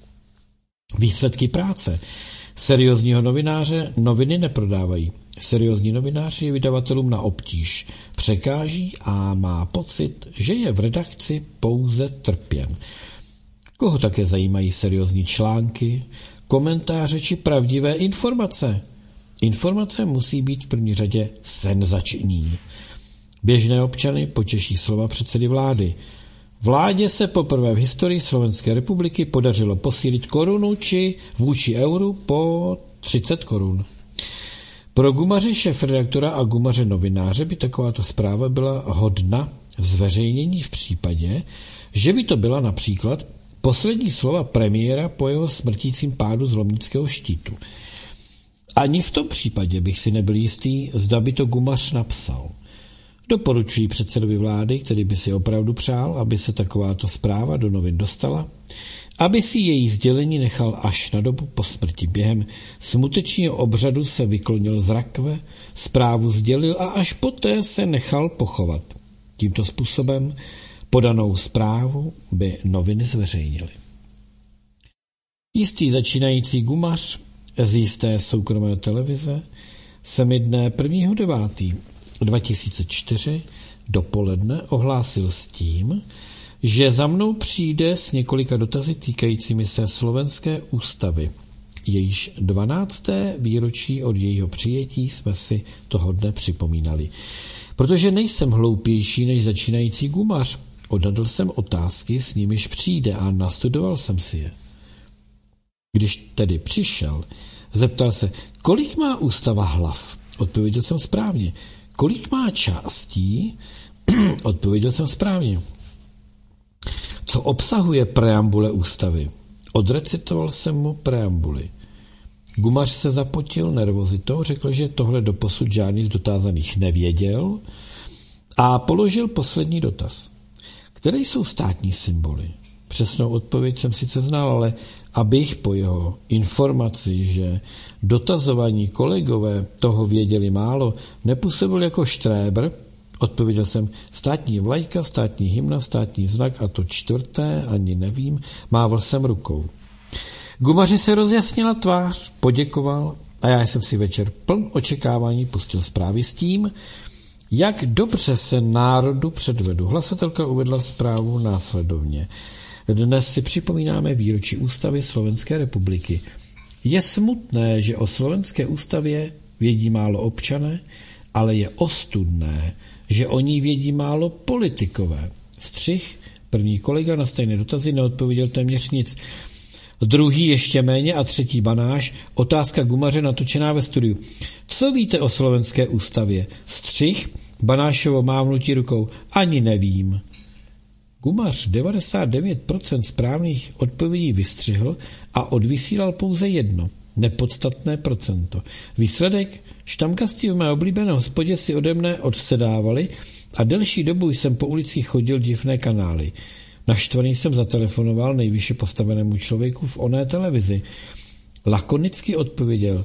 A: Výsledky práce seriózního novináře noviny neprodávají. Seriózní novinář je vydavatelům na obtíž, překáží a má pocit, že je v redakci pouze trpěn. Koho také zajímají seriózní články, komentáře či pravdivé informace? Informace musí být v první řadě senzační. Běžné občany potěší slova předsedy vlády. Vládě se poprvé v historii Slovenské republiky podařilo posílit korunu či vůči euru po třicet korun. Pro gumaře šéfredaktora a gumaře novináře by takováto zpráva byla hodna zveřejnění v případě, že by to byla například poslední slova premiéra po jeho smrtícím pádu z Lomnického štítu. Ani v tom případě bych si nebyl jistý, zda by to gumař napsal. Doporučuji předsedovi vlády, který by si opravdu přál, aby se takováto zpráva do novin dostala, aby si její sdělení nechal až na dobu po smrti. Během smutečního obřadu se vyklonil z rakve, zprávu sdělil a až poté se nechal pochovat. Tímto způsobem podanou zprávu by noviny zveřejnily. Jistý začínající gumař z jisté soukromé televize se mi dne prvního devátého dva tisíce čtyři dopoledne ohlásil s tím, že za mnou přijde s několika dotazy týkajícími se Slovenské ústavy. Jejíž dvanácté výročí od jejího přijetí jsme si toho dne připomínali. Protože nejsem hloupější než začínající gumař, odhadl jsem otázky, s nimiž přijde a nastudoval jsem si je. Když tedy přišel, zeptal se, kolik má ústava hlav? Odpověděl jsem správně. Kolik má částí? Odpověděl jsem správně. Co obsahuje preambule ústavy? Odrecitoval jsem mu preambuli. Gumař se zapotil nervozitou, řekl, že tohle doposud žádný z dotázaných nevěděl a položil poslední dotaz. Které jsou státní symboly? Přesnou odpověď jsem sice znal, ale abych po jeho informaci, že dotazovaní kolegové toho věděli málo, nepůsobil jako štréber, Odpověděl jsem, státní vlajka, státní hymna, státní znak a to čtvrté, ani nevím, mával jsem rukou. Gumaři se rozjasnila tvář, poděkoval a já jsem si večer pln očekávání pustil zprávy s tím, jak dobře se národu předvedu. Hlasatelka uvedla zprávu následovně. Dnes si připomínáme výročí ústavy Slovenské republiky. Je smutné, že o Slovenské ústavě vědí málo občané, ale je ostudné, že o ní vědí málo politikové. Střih, první kolega na stejné dotazy neodpověděl téměř nic. Druhý ještě méně a třetí banáš, otázka gumaře natočená ve studiu. Co víte o Slovenské ústavě? Střih, Banášovo mávnutí rukou, ani nevím. Gumař devadesát devět procent správných odpovědí vystřihl a odvysílal pouze jedno, nepodstatné procento. Výsledek? Štamgasti v mé oblíbené hospodě si ode mne odsedávali a delší dobu jsem po ulicích chodil divné kanály. Naštvaný jsem zatelefonoval nejvýše postavenému člověku v oné televizi. Lakonicky odpověděl,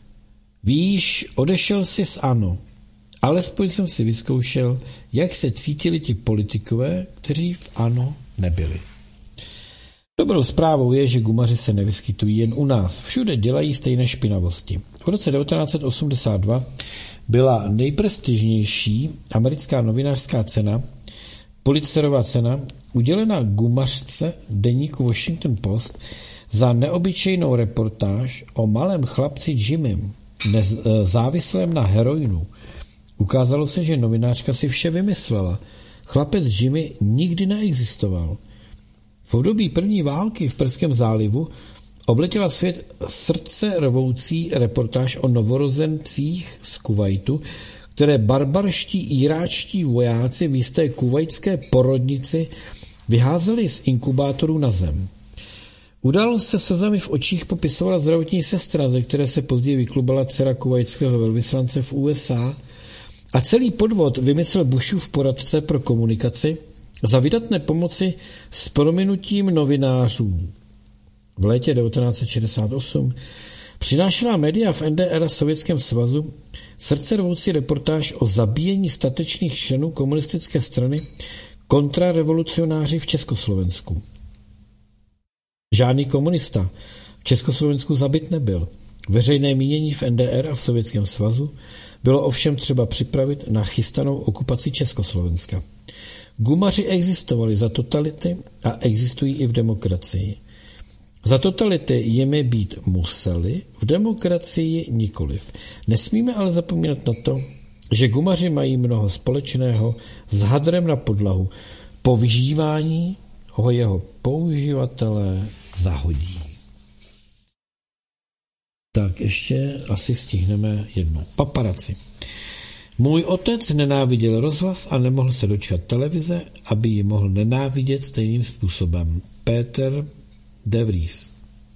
A: víš, odešel jsi z ANO. Alespoň jsem si vyzkoušel, jak se cítili ti politikové, kteří v ANO nebyli. Dobrou zprávou je, že gumaři se nevyskytují jen u nás. Všude dělají stejné špinavosti. V roce devatenáct set osmdesát dva byla nejprestižnější americká novinářská cena, Pulitzerova cena, udělena gumařce deníku Washington Post za neobyčejnou reportáž o malém chlapci Jimmym, závislém na heroinu. Ukázalo se, že novinářka si vše vymyslela. Chlapec Jimmy nikdy neexistoval. V období první války v Perském zálivu obletěla svět srdce rvoucí reportáž o novorozencích z Kuvajtu, které barbarští iráčtí vojáci v jisté kuvajtské porodnici vyházeli z inkubátorů na zem. Událost se slzami v očích popisovala zdravotní sestra, ze které se později vyklubala dcera kuvajtského velvyslance v U S A, a celý podvod vymyslel Bushův poradce pro komunikaci za vydatné pomoci s prominutím novinářů. V létě devatenáct set šedesát osm přinášela média v N D R a Sovětském svazu srdcervoucí reportáž o zabíjení statečných členů komunistické strany kontrarevolucionáři v Československu. Žádný komunista v Československu zabit nebyl. Veřejné mínění v N D R a v Sovětském svazu bylo ovšem třeba připravit na chystanou okupaci Československa. Gumaři existovali za totality a existují i v demokracii. Za totality jimi být museli, v demokracii nikoliv. Nesmíme ale zapomínat na to, že gumaři mají mnoho společného s hadrem na podlahu. Po vyžívání ho jeho používatelé zahodí. Tak ještě asi stihneme jedno. Paparaci. Můj otec nenáviděl rozhlas a nemohl se dočkat televize, aby ji mohl nenávidět stejným způsobem. Peter de Vries.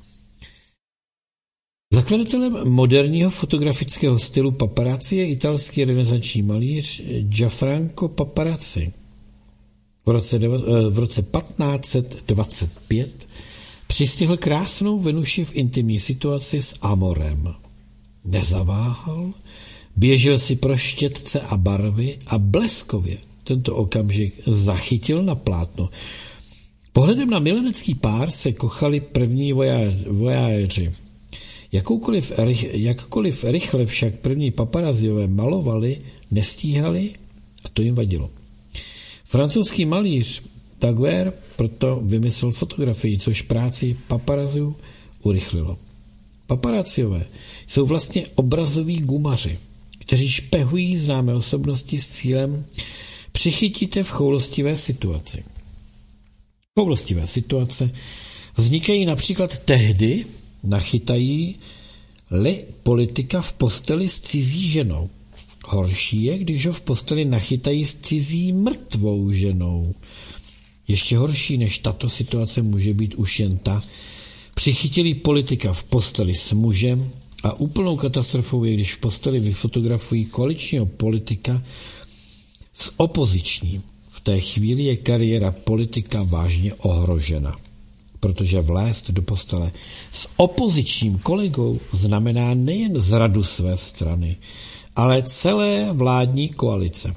A: Zakladatelem moderního fotografického stylu paparazzi je italský renesanční malíř Gianfranco Paparazzi. V roce, v roce patnáct set dvacet pět přistihl krásnou Venuši v intimní situaci s Amorem. Nezaváhal, běžel si pro štětce a barvy a bleskově tento okamžik zachytil na plátno. Pohledem na milenecký pár se kochali první vojáři. Jakoukoliv, jakkoliv rychle však první paparaziové malovali, nestíhali a to jim vadilo. Francouzský malíř Daguerre proto vymyslel fotografii, což práci paparaziů urychlilo. Paparaciové jsou vlastně obrazoví gumaři, kteří špehují známé osobnosti s cílem přichytit je v choulostivé situaci. Choulostivé situace vznikají například tehdy, nachytají-li politika v posteli s cizí ženou. Horší je, když ho v posteli nachytají s cizí mrtvou ženou. Ještě horší než tato situace může být už jen ta, přichytilí politika v posteli s mužem a úplnou katastrofou je, když v posteli vyfotografují koaličního politika s opozičním. V té chvíli je kariéra politika vážně ohrožena, protože vlézt do postele s opozičním kolegou znamená nejen zradu své strany, ale celé vládní koalice.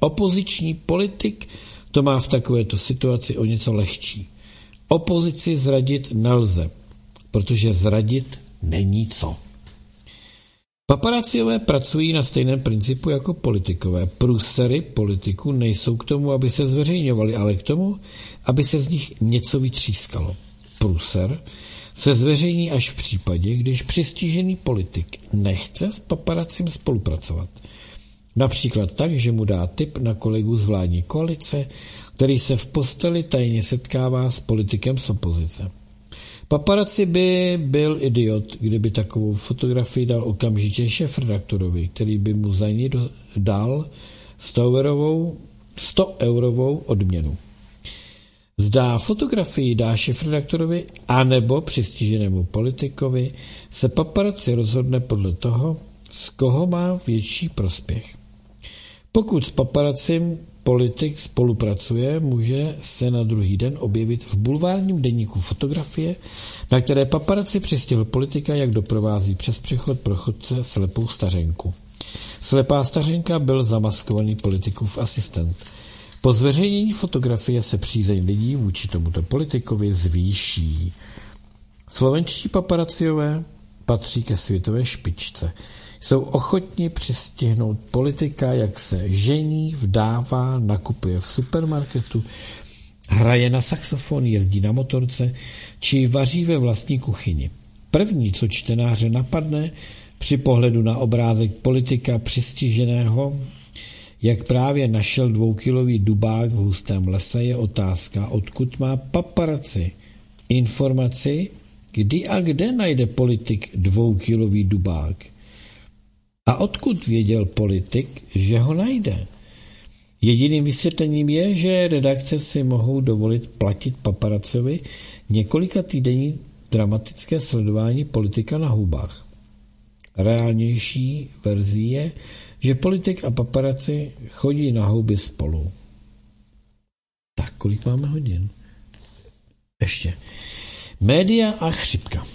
A: Opoziční politik to má v takovéto situaci o něco lehčí. Opozici zradit nelze, protože zradit není co. Paparaciové pracují na stejném principu jako politikové. Průsery politiků nejsou k tomu, aby se zveřejňovali, ale k tomu, aby se z nich něco vytřískalo. Průser se zveřejní až v případě, když přistižený politik nechce s paparacím spolupracovat. Například tak, že mu dá tip na kolegu z vládní koalice, který se v posteli tajně setkává s politikem z opozice. Paparaci by byl idiot, kdyby takovou fotografii dal okamžitě šéfredaktorovi, který by mu za ní dal sto eurovou odměnu. Zdá fotografii dá šéfredaktorovi anebo přistiženému politikovi, se paparaci rozhodne podle toho, z koho má větší prospěch. Pokud s paparacím politik spolupracuje, může se na druhý den objevit v bulvárním deníku fotografie, na které paparaci přistihl politika, jak doprovází přes přechod pro chodce slepou stařenku. Slepá stařenka byl zamaskovaný politikův asistent. Po zveřejnění fotografie se přízeň lidí vůči tomuto politikovi zvýší. Slovenští paparaciové patří ke světové špičce. Jsou ochotni přistihnout politika, jak se žení, vdává, nakupuje v supermarketu, hraje na saxofon, jezdí na motorce či vaří ve vlastní kuchyni. První, co čtenáře napadne při pohledu na obrázek politika přistiženého, jak právě našel dvoukilový dubák v hustém lese, je otázka, odkud má paparaci informaci, kdy a kde najde politik dvoukilový dubák. A odkud věděl politik, že ho najde? Jediným vysvětlením je, že redakce si mohou dovolit platit paparacovi několika týdenní dramatické sledování politika na hubách. Reálnější verzí je, že politik a paparaci chodí na houby spolu. Tak, kolik máme hodin? Ještě. Média a chřipka.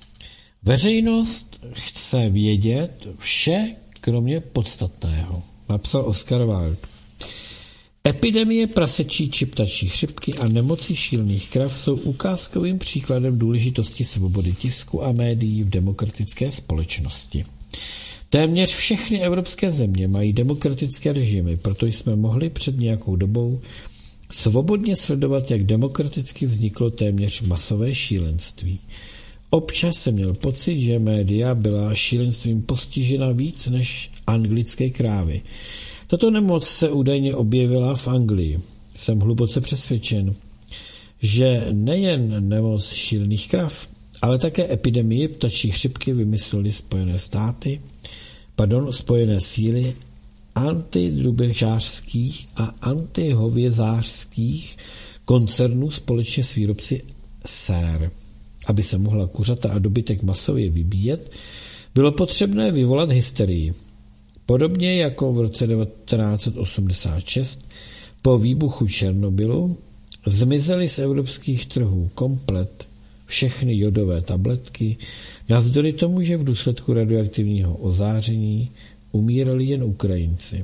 A: Veřejnost chce vědět vše, kromě podstatného, napsal Oscar Wilde. Epidemie prasečí či ptačí chřipky a nemoci šílených krav jsou ukázkovým příkladem důležitosti svobody tisku a médií v demokratické společnosti. Téměř všechny evropské země mají demokratické režimy, proto jsme mohli před nějakou dobou svobodně sledovat, jak demokraticky vzniklo téměř masové šílenství. Občas jsem měl pocit, že média byla šílenstvím postižena víc než anglické krávy. Tato nemoc se údajně objevila v Anglii. Jsem hluboce přesvědčen, že nejen nemoc šílených krav, ale také epidemie ptačí chřipky vymyslely Spojené státy, pardon, Spojené síly antidrubežářských a antihovězářských koncernů společně s výrobci sér. Aby se mohla kuřata a dobytek masově vybíjet, bylo potřebné vyvolat hysterii. Podobně jako v roce devatenáct set osmdesát šest po výbuchu Černobylu zmizely z evropských trhů komplet všechny jodové tabletky, navzdory tomu, že v důsledku radioaktivního ozáření umírali jen Ukrajinci.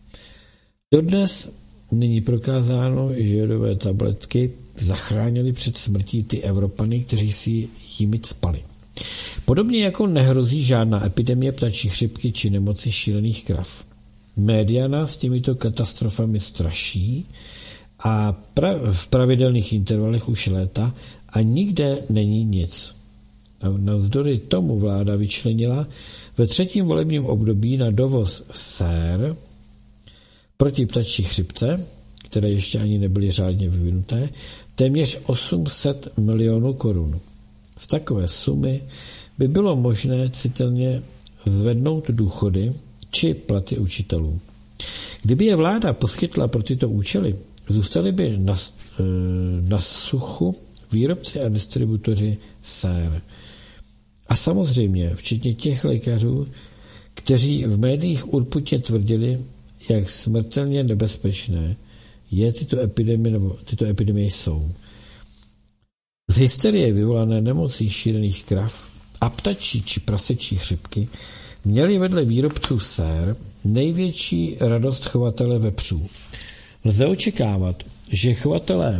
A: Dodnes není prokázáno, že jodové tabletky zachránili před smrtí ty Evropany, kteří si jimi cpali. Podobně jako nehrozí žádná epidemie ptačí chřipky či nemoci šílených krav. Média nás těmito katastrofami straší a pra- v pravidelných intervalech už léta a nikde není nic. Navzdory tomu vláda vyčlenila ve třetím volebním období na dovoz sér proti ptačí chřipce, které ještě ani nebyly řádně vyvinuté, téměř osm set milionů korun. Z takové sumy by bylo možné citelně zvednout důchody či platy učitelů. Kdyby je vláda poskytla pro tyto účely, zůstali by na, na suchu výrobci a distributoři sér. A samozřejmě, včetně těch lékařů, kteří v médiích urputně tvrdili, jak smrtelně nebezpečné je tyto epidemie, nebo tyto epidemie jsou. Z hysterie vyvolané nemocí šílených krav a ptačí či prasečí chřipky měli vedle výrobců sér největší radost chovatele vepřů. Lze očekávat, že chovatelé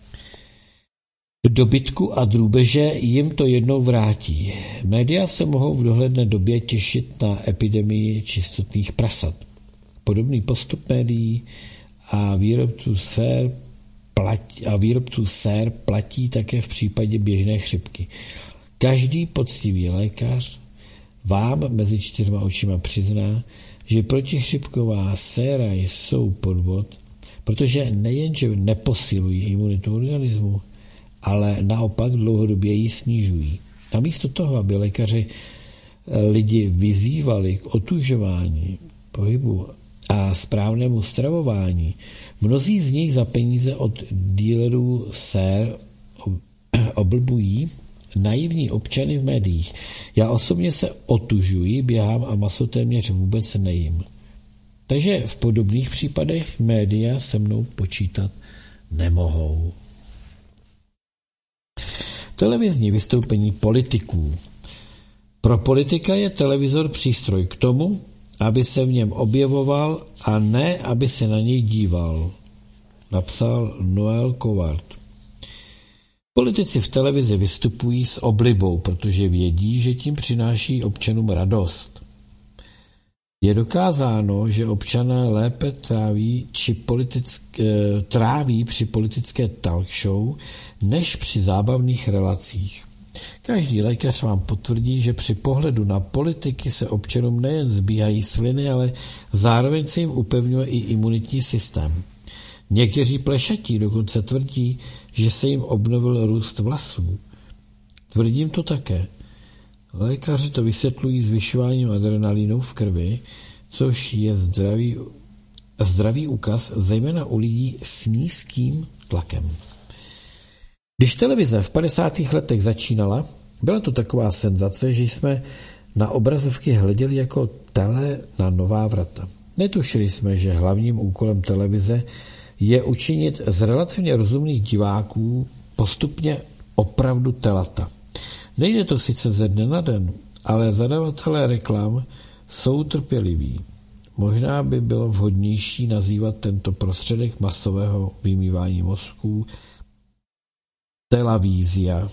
A: dobytku a drůbeže jim to jednou vrátí. Média se mohou v dohledné době těšit na epidemii čistotných prasat. Podobný postup médií a výrobců sfér platí, a výrobců sér platí také v případě běžné chřipky. Každý poctivý lékař vám mezi čtyřma očima přizná, že protichřipková séra jsou podvod, protože nejenže neposilují imunitu organismu, ale naopak dlouhodobě ji snižují. A místo toho, aby lékaři lidi vyzývali k otužování, pohybu a správnému stravování, mnozí z nich za peníze od dílerů sér oblbují naivní občany v médiích. Já osobně se otužuji, běhám a maso téměř vůbec nejím. Takže v podobných případech média se mnou počítat nemohou. Televizní vystoupení politiků. Pro politika je televizor přístroj k tomu, aby se v něm objevoval a ne, aby se na něj díval, napsal Noel Coward. Politici v televizi vystupují s oblibou, protože vědí, že tím přináší občanům radost. Je dokázáno, že občané lépe tráví, či politické, tráví při politické talk show, než při zábavných relacích. Každý lékař vám potvrdí, že při pohledu na politiky se občanům nejen zbíhají sliny, ale zároveň se jim upevňuje i imunitní systém. Někteří plešatí dokonce tvrdí, že se jim obnovil růst vlasů. Tvrdím to také. Lékaři to vysvětlují zvyšováním adrenalinu v krvi, což je zdravý, zdravý ukaz, zejména u lidí s nízkým tlakem. Když televize v padesátých letech začínala, byla to taková senzace, že jsme na obrazovky hleděli jako tele na nová vrata. Netušili jsme, že hlavním úkolem televize je učinit z relativně rozumných diváků postupně opravdu telata. Nejde to sice ze dne na den, ale zadavatelé reklam jsou trpěliví. Možná by bylo vhodnější nazývat tento prostředek masového vymývání mozků televízia.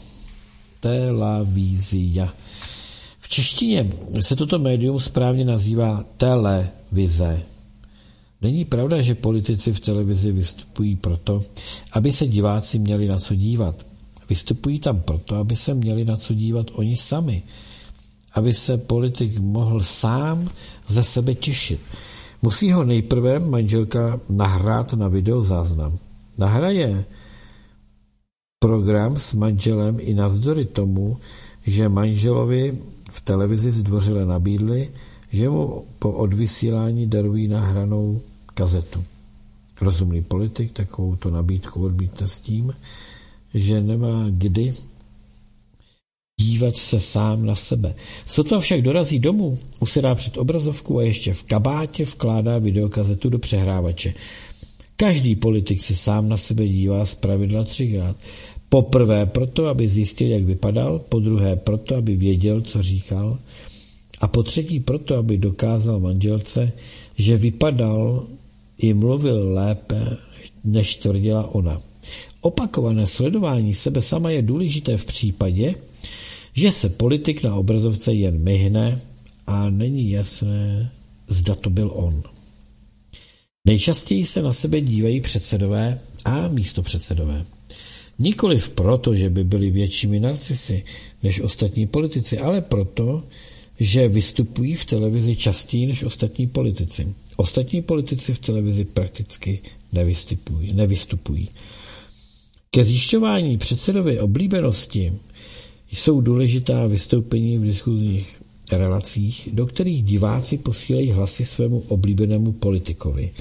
A: Televízia. V češtině se toto médium správně nazývá televize. Není pravda, že politici v televizi vystupují proto, aby se diváci měli na co dívat. Vystupují tam proto, aby se měli na co dívat oni sami. Aby se politik mohl sám ze sebe těšit. Musí ho nejprve manželka nahrát na videozáznam. Nahraje program s manželem i navzdory tomu, že manželovi v televizi zdvořile nabídli, že mu po odvysílání darují nahranou kazetu. Rozumný politik takovouto nabídku odmítne s tím, že nemá kdy dívat se sám na sebe. Sotva však dorazí domů, usedá před obrazovku a ještě v kabátě vkládá videokazetu do přehrávače. Každý politik se sám na sebe dívá zpravidla třikrát. Poprvé proto, aby zjistil, jak vypadal, po druhé proto, aby věděl, co říkal, a po třetí proto, aby dokázal manželce, že vypadal i mluvil lépe, než tvrdila ona. Opakované sledování sebe sama je důležité v případě, že se politik na obrazovce jen myhne a není jasné, zda to byl on. Nejčastěji se na sebe dívají předsedové a místopředsedové. Nikoliv proto, že by byli většími narcisy než ostatní politici, ale proto, že vystupují v televizi častěji než ostatní politici. Ostatní politici v televizi prakticky nevystupují. nevystupují. Ke zjišťování předsedovy oblíbenosti jsou důležitá vystoupení v diskuzních relacích, do kterých diváci posílají hlasy svému oblíbenému politikovi.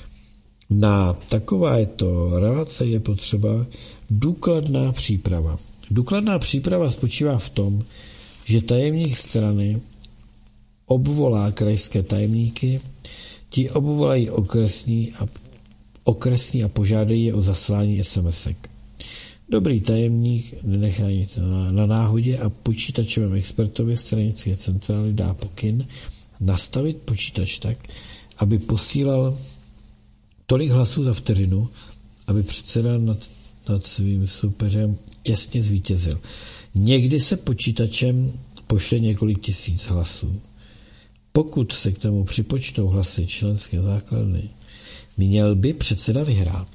A: Na takovéto relace je potřeba důkladná příprava. Důkladná příprava spočívá v tom, že tajemník strany obvolá krajské tajemníky, ti obvolají okresní a, okresní a požádají je o zaslání SMSek. Dobrý tajemník nenechá nic na, na náhodě a počítačovém expertovi stranické centrály dá pokyn nastavit počítač tak, aby posílal tolik hlasů za vteřinu, aby předseda nad, nad svým soupeřem těsně zvítězil. Někdy se počítačem pošle několik tisíc hlasů. Pokud se k tomu připočtou hlasy členské základny, měl by předseda vyhrát.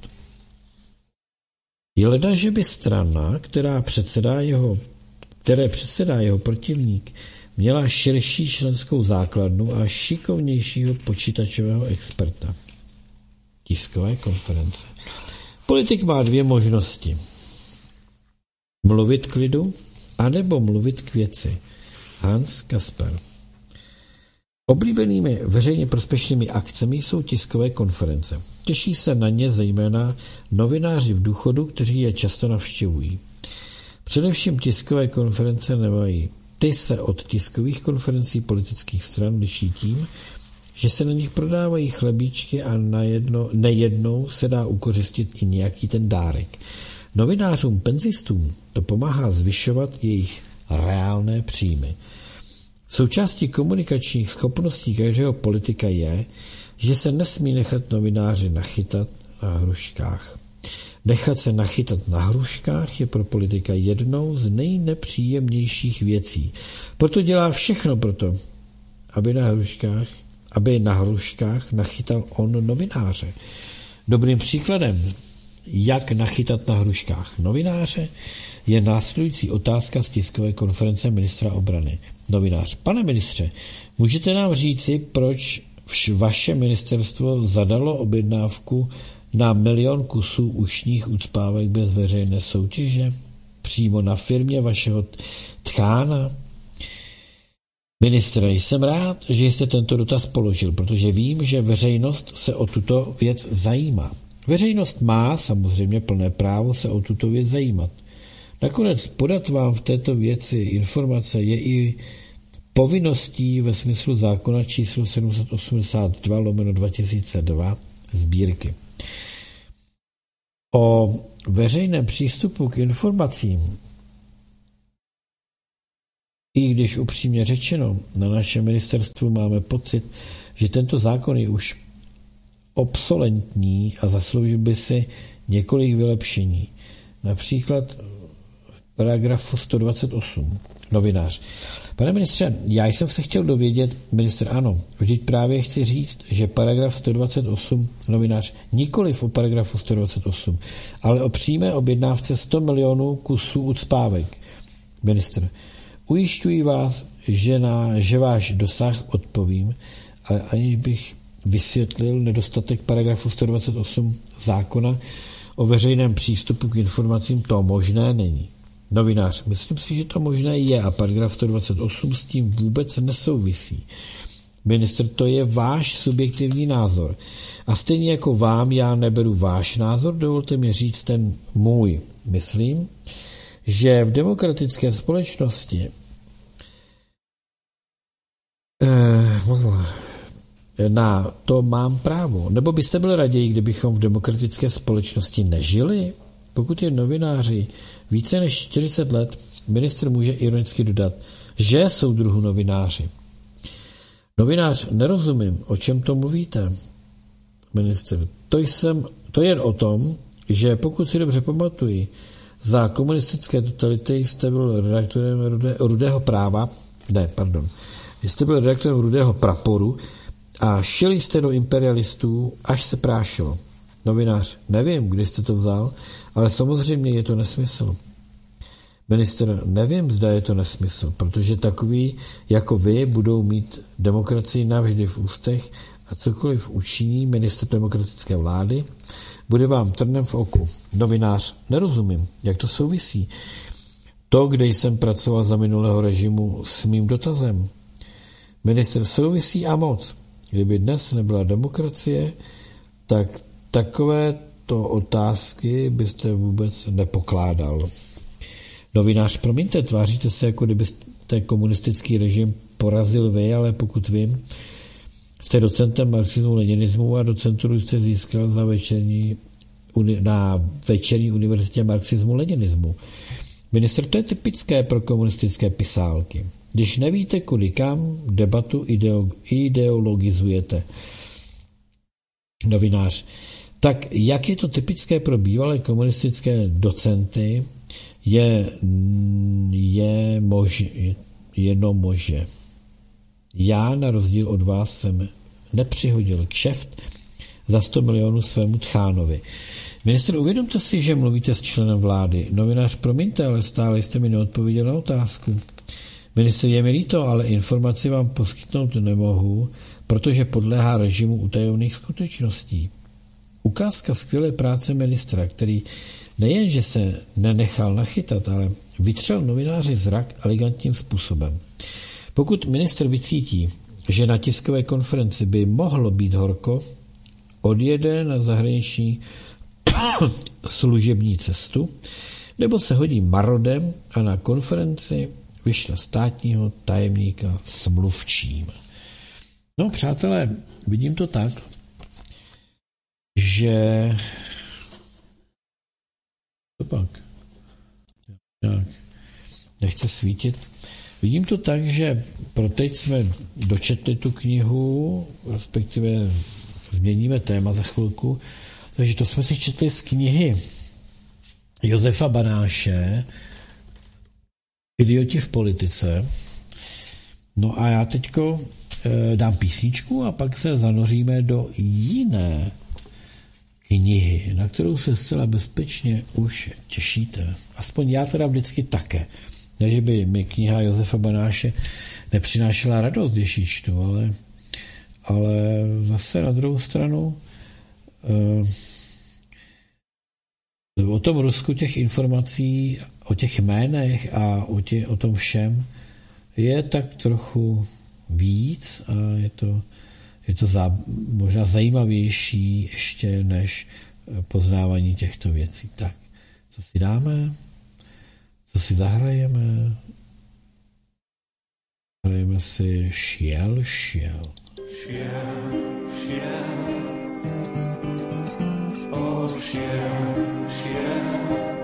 A: Je leda, že by strana, která předsedá jeho, které předsedá jeho protivník, měla širší členskou základnu a šikovnějšího počítačového experta. Tiskové konference. Politik má dvě možnosti. Mluvit k lidu, anebo mluvit k věci. Hans Kasper. Oblíbenými veřejně prospěšnými akcemi jsou tiskové konference. Těší se na ně zejména novináři v důchodu, kteří je často navštěvují. Především tiskové konference nemají. Ty se od tiskových konferencí politických stran liší tím, že se na nich prodávají chlebíčky a najedno, nejednou se dá ukořistit i nějaký ten dárek. Novinářům penzistům to pomáhá zvyšovat jejich reálné příjmy. Součástí komunikačních schopností každého politika je, že se nesmí nechat novináři nachytat na hruškách. Nechat se nachytat na hruškách je pro politika jednou z nejnepříjemnějších věcí. Proto dělá všechno proto, aby na hruškách, aby na hruškách nachytal on novináře. Dobrým příkladem, jak nachytat na hruškách novináře, je následující otázka z tiskové konference ministra obrany. Novinář: pane ministře, můžete nám říci, proč vaše ministerstvo zadalo objednávku na milion kusů ušních ucpávek bez veřejné soutěže přímo na firmě vašeho tchána? Ministře, jsem rád, že jste tento dotaz položil, protože vím, že veřejnost se o tuto věc zajímá. Veřejnost má samozřejmě plné právo se o tuto věc zajímat. Nakonec podat vám v této věci informace je i povinností ve smyslu zákona číslo sedm set osmdesát dva lomeno dva tisíce dva sbírky. O veřejném přístupu k informacím, i když upřímně řečeno, na našem ministerstvu máme pocit, že tento zákon je už obsolentní a zasloužil by si několik vylepšení. Například v paragrafu sto dvacet osm. Novinář: pane ministře, já jsem se chtěl dovědět. Ministr: ano, vždyť právě chci říct, že paragraf sto dvacet osm. Novinář: nikoliv o paragrafu sto dvacet osm, ale o přímé objednávce sto milionů kusů ucpávek. Ministr: ujišťuji vás, že na že váš dosah odpovím, ale aniž bych vysvětlil nedostatek paragrafu sto dvacet osm zákona o veřejném přístupu k informacím, to možné není. Novinář: myslím si, že to možné je a paragraf sto dvacet osm s tím vůbec nesouvisí. Ministr: to je váš subjektivní názor. A stejně jako vám já neberu váš názor, dovolte mi říct ten můj. Myslím, že v demokratické společnosti eh, na to mám právo. Nebo byste byl raději, kdybychom v demokratické společnosti nežili? Pokud je novináři více než čtyřicet let, ministr může ironicky dodat, že jsou druhu novináři. Novinář: nerozumím, o čem to mluvíte? Ministr: to jsem, to jen o tom, že pokud si dobře pamatuji, za komunistické totality jste byl redaktorem rudé, Rudého práva, ne, pardon, jste byl redaktorem Rudého praporu a šili jste do imperialistů, až se prášilo. Novinář: nevím, kdy jste to vzal, ale samozřejmě je to nesmysl. Ministr: nevím, zda je to nesmysl, protože takoví jako vy budou mít demokracii navždy v ústech a cokoliv učiní ministr demokratické vlády, bude vám trnem v oku. Novinář: nerozumím, jak to souvisí. To, kde jsem pracoval za minulého režimu, s mým dotazem. Ministr: souvisí a moc. Kdyby dnes nebyla demokracie, tak takovéto otázky byste vůbec nepokládal. Novinář: promiňte, tváříte se, jako kdybyste komunistický režim porazil vy, ale pokud vím, jste docentem marxismu, leninismu a docentu jste získal na večerní, na večerní univerzitě marxismu, leninismu. Ministr: to je typické pro komunistické pisálky. Když nevíte kudy kam, debatu ideologizujete. novinář. Tak jak je to typické pro bývalé komunistické docenty, je, je mož, jenom može. Já na rozdíl od vás jsem nepřihodil kšeft za sto milionů svému tchánovi. Ministr, uvědomte si, že mluvíte s členem vlády. Novinář, promiňte, ale stále jste mi neodpověděl na otázku. Ministr, je mi líto, ale informaci vám poskytnout nemohu, protože podléhá režimu utajovaných skutečností. Ukázka skvělé práce ministra, který nejenže se nenechal nachytat, ale vytřel novináři zrak elegantním způsobem. Pokud ministr vycítí, že na tiskové konferenci by mohlo být horko, odjede na zahraniční služební cestu, nebo se hodí marodem a na konferenci vyšle státního tajemníka s mluvčím. No, přátelé, vidím to tak, že to pak nějak nechce svítit. Vidím to tak, že pro teď jsme dočetli tu knihu, respektive změníme téma za chvilku, takže to jsme si četli z knihy Josefa Banáše Idioti v politice. No a já teďko e, dám písničku a pak se zanoříme do jiné knihy, na kterou se zcela bezpečně už těšíte. Aspoň já teda vždycky také. Ne, že by mi kniha Josefa Banáše nepřinášela radost, když ji čtu, ale, ale zase na druhou stranu e, o tom Rusku těch informací, o těch jménech a o, tě, o tom všem je tak trochu víc a je to, je to zá, možná zajímavější ještě než poznávání těchto věcí. Tak, co si dáme? Co si zahrajeme? Zahrajeme si Šiel, šiel.
C: Šiel, šiel. O, šiel, šiel.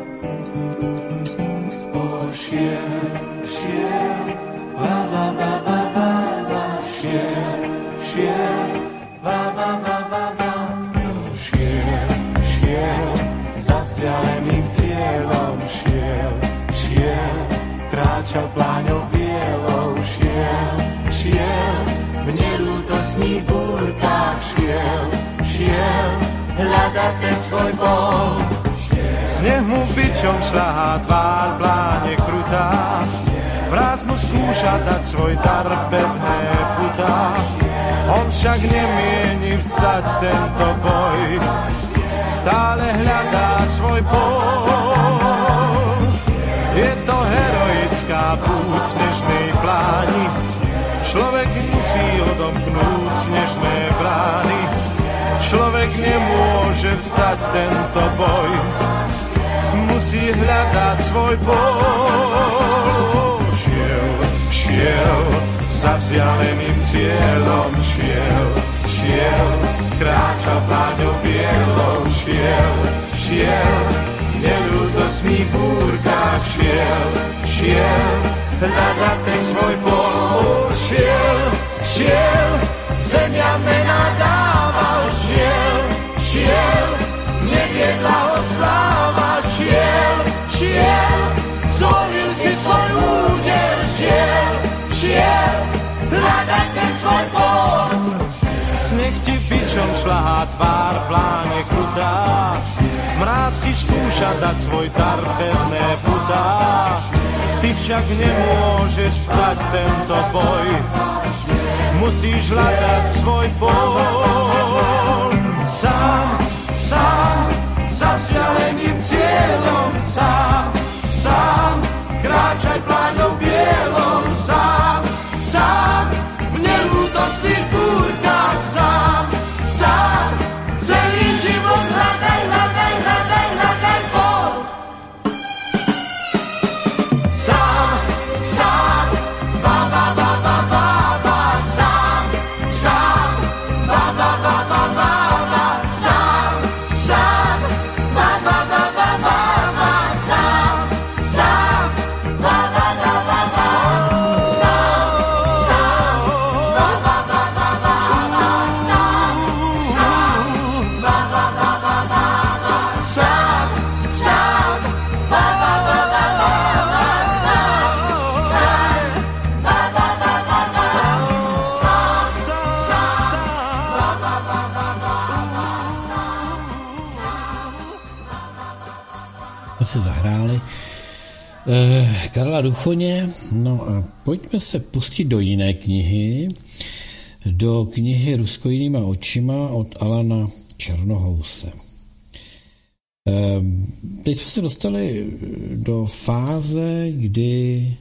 C: O, šiel, šiel. Va, va, va, va, va, va. Šiel, šiel. Va, va, va, va, va. Šiel, šiel. Za vzdialeným cieľom šiel, šiel. Kráčal pláňou bielou, šiel, šiel. V nelútostných búrkach šiel, šiel. Hľadať ten svoj bol.
D: Sneh mu bičom šľahá tvár, pláne krutá. Vraz mu skúša dať svoj dar, pevné putá. On však nemieni vstať tento boj, stále hľadá svoj bol. Je to heroická púť snežnej pláni, človek musí odomknúť snežné brány. Človek nemôže vstať tento boj, musí hľadať svoj bol. Šiel, šiel, za vzdialeným cieľom šiel, šiel. Kráčal pláňou bielou, šiel, šiel. Neľútostný búrka šiel, šiel. Hľadať ten svoj bol. Šiel, šiel. Zemia mena dával, šiel, šiel. Neviedla ho sláva, šiel, šiel. Zvolil si svoj údel, šiel, šiel. Hľadať ten svoj bol. Sneh ti bičom šľahá tvár, pláne krutá. Mráz ti skúša dať svoj dar, pevné putá. Ty však nemôžeš vstať tento boj, musíš hľadať svoj bol. Sám, sám, za vzdialeným cieľom, sám, sám. Kráčaj pláňou bielou, sám, sám. V nelútostných búrkach, sám, sám. Celý život hľadaj, hľadaj, hľadaj, hľadaj bol. Sám, sám, ba, ba, ba, ba, ba, ba, sám, sám, ba, ba, ba, ba, ba, ba, sám, sám, ba, ba, ba, ba, ba, ba, sám, sám.
A: si zahráli eh, Karla Duchoně. No a pojďme se pustit do jiné knihy, do knihy Rusko jinýma očima od Alana Černohouse. Eh, teď jsme se dostali do fáze, kdy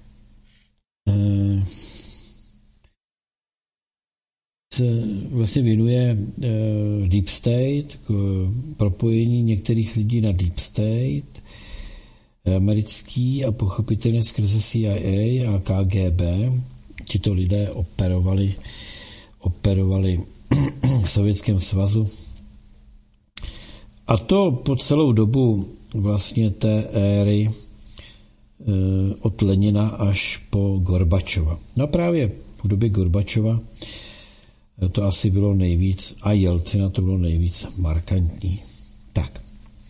A: eh, se vlastně věnuje uh, Deep State, k uh, propojení některých lidí na Deep State, americký a pochopitelně skrze C I A a K G B. Tito lidé operovali, operovali v Sovětském svazu. A to po celou dobu vlastně té éry uh, od Lenina až po Gorbačova. No právě v době Gorbačova to asi bylo nejvíc, a Jelcina to bylo nejvíc markantní. Tak.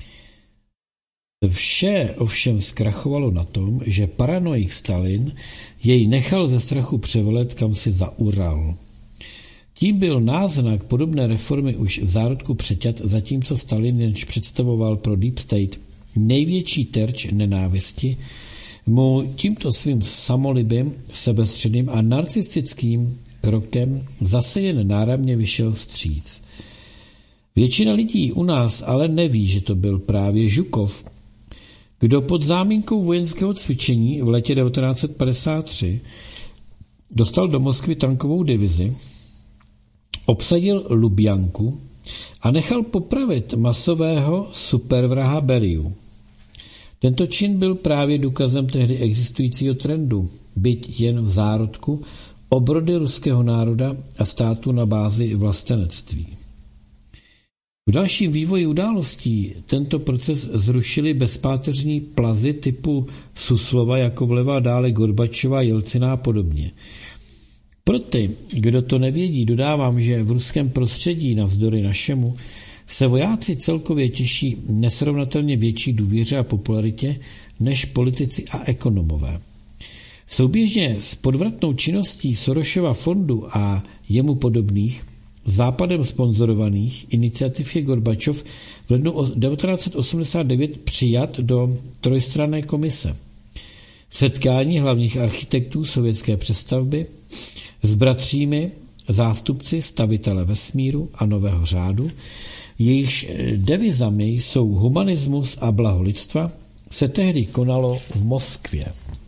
A: Vše ovšem zkrachovalo na tom, že paranoik Stalin jej nechal ze strachu převelet kam si za Ural. Tím byl náznak podobné reformy už v zárodku přeťat, zatímco Stalin jenž představoval pro Deep State největší terč nenávisti, mu tímto svým samolibým, sebestředným a narcistickým krokem zase jen náramně vyšel vstříc. Většina lidí u nás ale neví, že to byl právě Žukov, kdo pod záminkou vojenského cvičení v letě devatenáct set padesát tři dostal do Moskvy tankovou divizi, obsadil Lubjanku a nechal popravit masového supervraha Beriu. Tento čin byl právě důkazem tehdy existujícího trendu, byť jen v zárodku, obrody ruského národa a státu na bázi vlastenectví. V dalším vývoji událostí tento proces zrušili bezpáteřní plazy typu Suslova, jako vleva dále Gorbačova, Jelcina a podobně. Pro ty, kdo to nevědí, dodávám, že v ruském prostředí navzdory našemu se vojáci celkově těší nesrovnatelně větší důvěře a popularitě než politici a ekonomové. Souběžně s podvratnou činností Sorošova fondu a jemu podobných, západem sponzorovaných iniciativ je Gorbačov v lednu devatenáct set osmdesát devět přijat do trojstranné komise. Setkání hlavních architektů sovětské přestavby s bratřími zástupci stavitele vesmíru a nového řádu, jejichž devizami jsou humanismus a blaho lidstva, se tehdy konalo v Moskvě.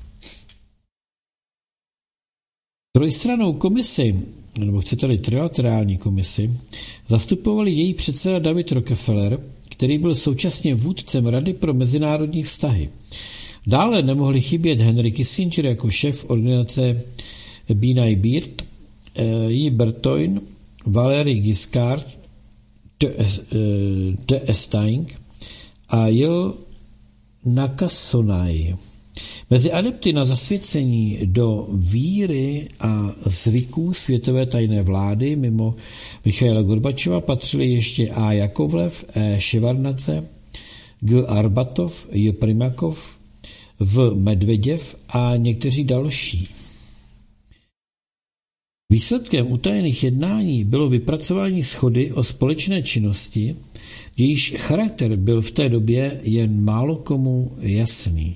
A: Trojstrannou komisi, nebo chcete-li trilaterální komisi, zastupovali její předseda David Rockefeller, který byl současně vůdcem Rady pro mezinárodní vztahy. Dále nemohli chybět Henry Kissinger jako šéf organizace B'nai B'rith, J. Bertoin, Valéry Giscard d'Estaing a Jo Nakasonaj. Mezi adepty na zasvěcení do víry a zvyků světové tajné vlády mimo Michaila Gorbačova patřili ještě A. Jakovlev, E. Ševarnadze, G. Arbatov, J. Primakov, V. Medveděv a někteří další. Výsledkem utajených jednání bylo vypracování shody o společné činnosti, jejíž charakter byl v té době jen málo komu jasný.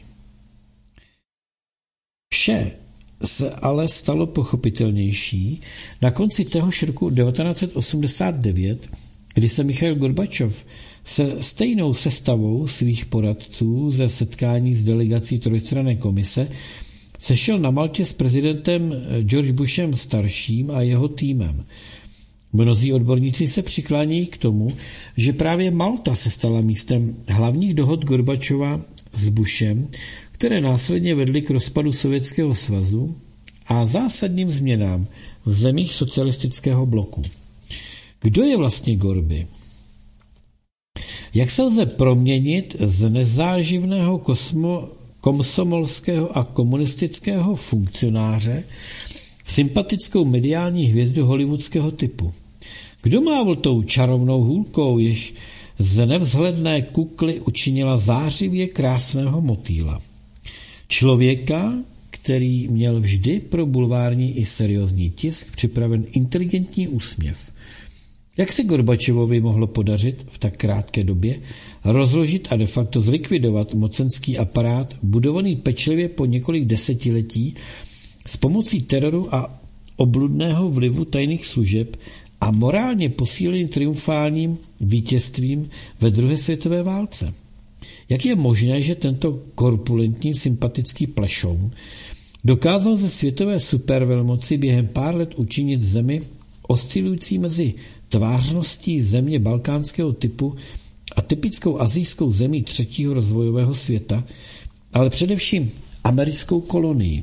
A: Vše se ale stalo pochopitelnější na konci téhož roku devatenáct set osmdesát devět, kdy se Michail Gorbačov se stejnou sestavou svých poradců ze setkání s delegací trojstranné komise sešel na Maltě s prezidentem George Bushem starším a jeho týmem. Mnozí odborníci se přiklání k tomu, že právě Malta se stala místem hlavních dohod Gorbačova s Bushem, které následně vedly k rozpadu Sovětského svazu a zásadním změnám v zemích socialistického bloku. Kdo je vlastně Gorby? Jak se lze proměnit z nezáživného kosmo, komsomolského a komunistického funkcionáře v sympatickou mediální hvězdu hollywoodského typu? Kdo mávl tou čarovnou hůlkou, jež z nevzhledné kukly učinila zářivě krásného motýla? Člověka, který měl vždy pro bulvární i seriózní tisk připraven inteligentní úsměv. Jak se Gorbačovovi mohlo podařit v tak krátké době rozložit a de facto zlikvidovat mocenský aparát, budovaný pečlivě po několik desetiletí s pomocí teroru a obludného vlivu tajných služeb a morálně posílený triumfálním vítězstvím ve druhé světové válce? Jak je možné, že tento korpulentní sympatický plešoun dokázal ze světové supervelmoci během pár let učinit zemi oscilující mezi tvářností země balkánského typu a typickou asijskou zemí třetího rozvojového světa, ale především americkou kolonii?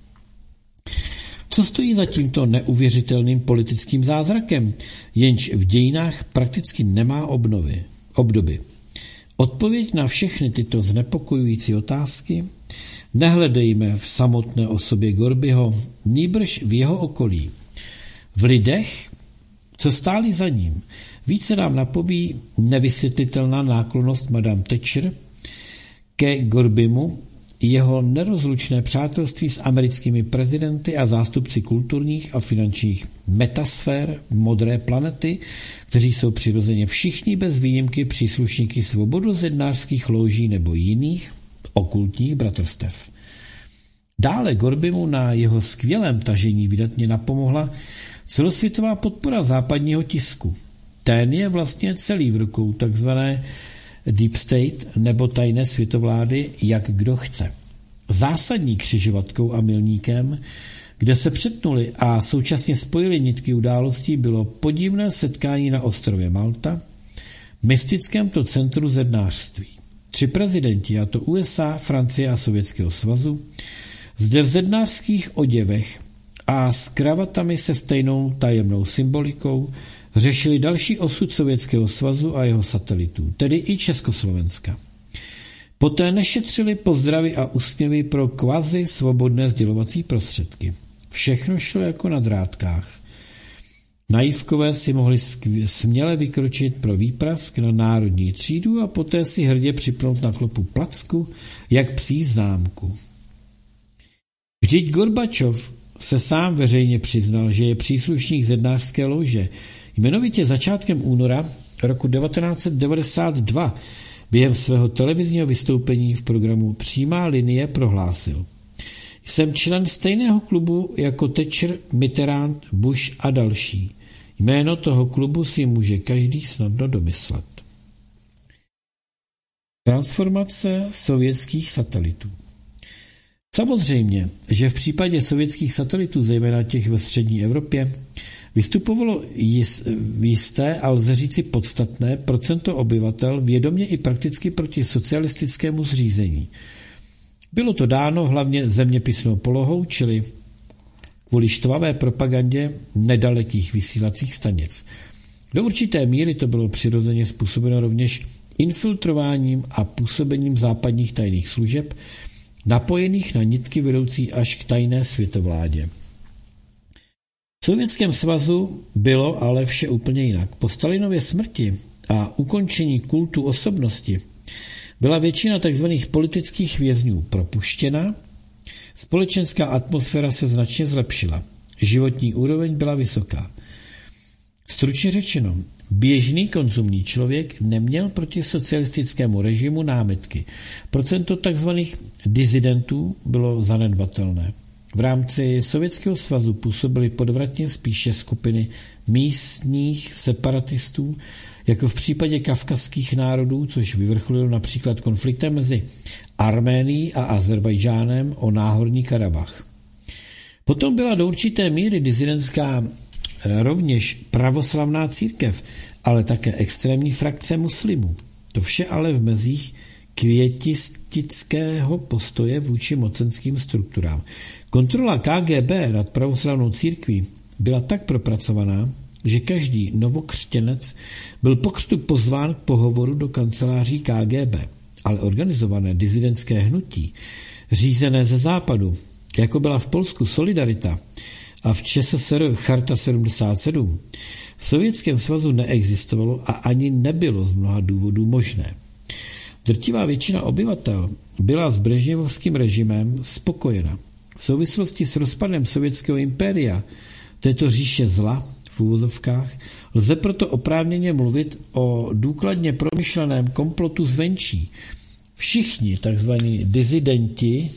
A: Co stojí za tímto neuvěřitelným politickým zázrakem, jenž v dějinách prakticky nemá obnovy, obdoby? Odpověď na všechny tyto znepokojující otázky nehledejme v samotné osobě Gorbyho, nýbrž v jeho okolí. V lidech, co stáli za ním, více nám napoví nevysvětlitelná náklonnost Madame Thatcher ke Gorbymu, jeho nerozlučné přátelství s americkými prezidenty a zástupci kulturních a finančních metasfér modré planety, kteří jsou přirozeně všichni bez výjimky příslušníky svobodozednářských loží nebo jiných okultních bratrstev. Dále Gorbymu na jeho skvělém tažení vydatně napomohla celosvětová podpora západního tisku. Ten je vlastně celý v rukou takzvané Deep State nebo tajné světovlády, jak kdo chce. Zásadní křižovatkou a milníkem, kde se přetnuly a současně spojily nitky událostí, bylo podivné setkání na ostrově Malta, mystickém to centru zednářství. Tři prezidenti, a to U S A, Francie a Sovětského svazu, zde v zednářských oděvech a s kravatami se stejnou tajemnou symbolikou řešili další osud Sovětského svazu a jeho satelitů, tedy i Československa. Poté nešetřili pozdravy a úsměvy pro kvazi svobodné sdělovací prostředky. Všechno šlo jako na drátkách. Naivkové si mohli směle vykročit pro výprask na národní třídu a poté si hrdě připnout na klopu placku, jak psí známku. Vždyť Gorbačov se sám veřejně přiznal, že je příslušník zednářské lože. Jmenovitě začátkem února roku devatenáct set devadesát dva během svého televizního vystoupení v programu Přímá linie prohlásil: Jsem člen stejného klubu jako Thatcher, Mitterrand, Bush a další. Jméno toho klubu si může každý snadno domyslet. Transformace sovětských satelitů. Samozřejmě, že v případě sovětských satelitů, zejména těch ve střední Evropě, vystupovalo jisté a lze říci podstatné procento obyvatel vědomě i prakticky proti socialistickému zřízení. Bylo to dáno hlavně zeměpisnou polohou, čili kvůli štvavé propagandě nedalekých vysílacích stanic. Do určité míry to bylo přirozeně způsobeno rovněž infiltrováním a působením západních tajných služeb, napojených na nitky vedoucí až k tajné světovládě. V Sovětském svazu bylo ale vše úplně jinak. Po Stalinově smrti a ukončení kultu osobnosti byla většina tzv. Politických vězňů propuštěna, společenská atmosféra se značně zlepšila, životní úroveň byla vysoká. Stručně řečeno, běžný konzumní člověk neměl proti socialistickému režimu námitky. Procento tzv. Disidentů bylo zanedbatelné. V rámci Sovětského svazu působily podvratně spíše skupiny místních separatistů, jako v případě kavkazských národů, což vyvrcholilo například konfliktem mezi Arménií a Azerbajdžánem o náhorní Karabach. Potom byla do určité míry disidentská rovněž pravoslavná církev, ale také extrémní frakce muslimů. To vše ale v mezích květistického postoje vůči mocenským strukturám. Kontrola K G B nad pravoslavnou církví byla tak propracovaná, že každý novokřtěnec byl po křtu pozván k pohovoru do kanceláří K G B, ale organizované disidentské hnutí, řízené ze západu, jako byla v Polsku Solidarita a v ČSSR Charta sedmdesát sedm, v Sovětském svazu neexistovalo a ani nebylo z mnoha důvodů možné. Drtivá většina obyvatel byla s brežněvovským režimem spokojena. V souvislosti s rozpadem sovětského impéria, této říše zla, v úvozovkách, lze proto oprávněně mluvit o důkladně promyšleném komplotu zvenčí. Všichni takzvaní disidenti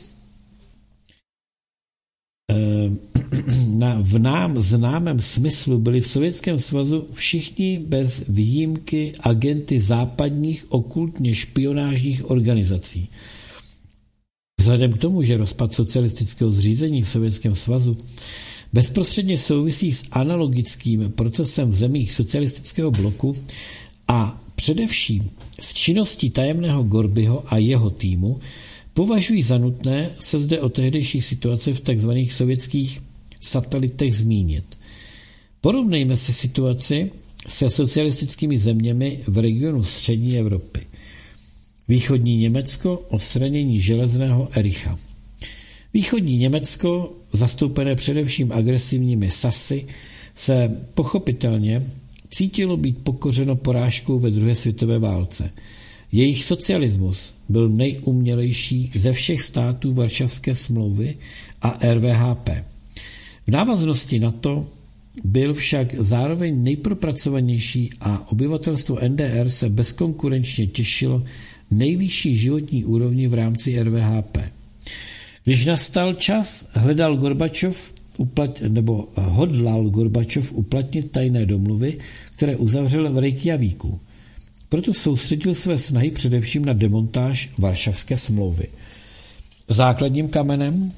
A: na, v nám známém smyslu byli v Sovětském svazu všichni bez výjimky agenty západních okultně špionážních organizací. Vzhledem k tomu, že rozpad socialistického zřízení v Sovětském svazu bezprostředně souvisí s analogickým procesem v zemích socialistického bloku a především s činností tajemného Gorbyho a jeho týmu, považují za nutné se zde o tehdejší situaci v tzv. Sovětských satelitech zmínit. Porovnejme si situaci se socialistickými zeměmi v regionu střední Evropy. Východní Německo, odstranění železného Ericha. Východní Německo, zastoupené především agresivními Sasy, se pochopitelně cítilo být pokořeno porážkou ve druhé světové válce. Jejich socialismus byl nejumělejší ze všech států Varšavské smlouvy a R V H P. V návaznosti na to byl však zároveň nejpropracovanější a obyvatelstvo N D R se bezkonkurenčně těšilo nejvyšší životní úrovni v rámci R V H P. Když nastal čas, hledal Gorbačov uplat, nebo hodlal Gorbačov uplatnit tajné domluvy, které uzavřel v Reykjavíku. Proto soustředil své snahy především na demontáž Varšavské smlouvy. Základním kamenem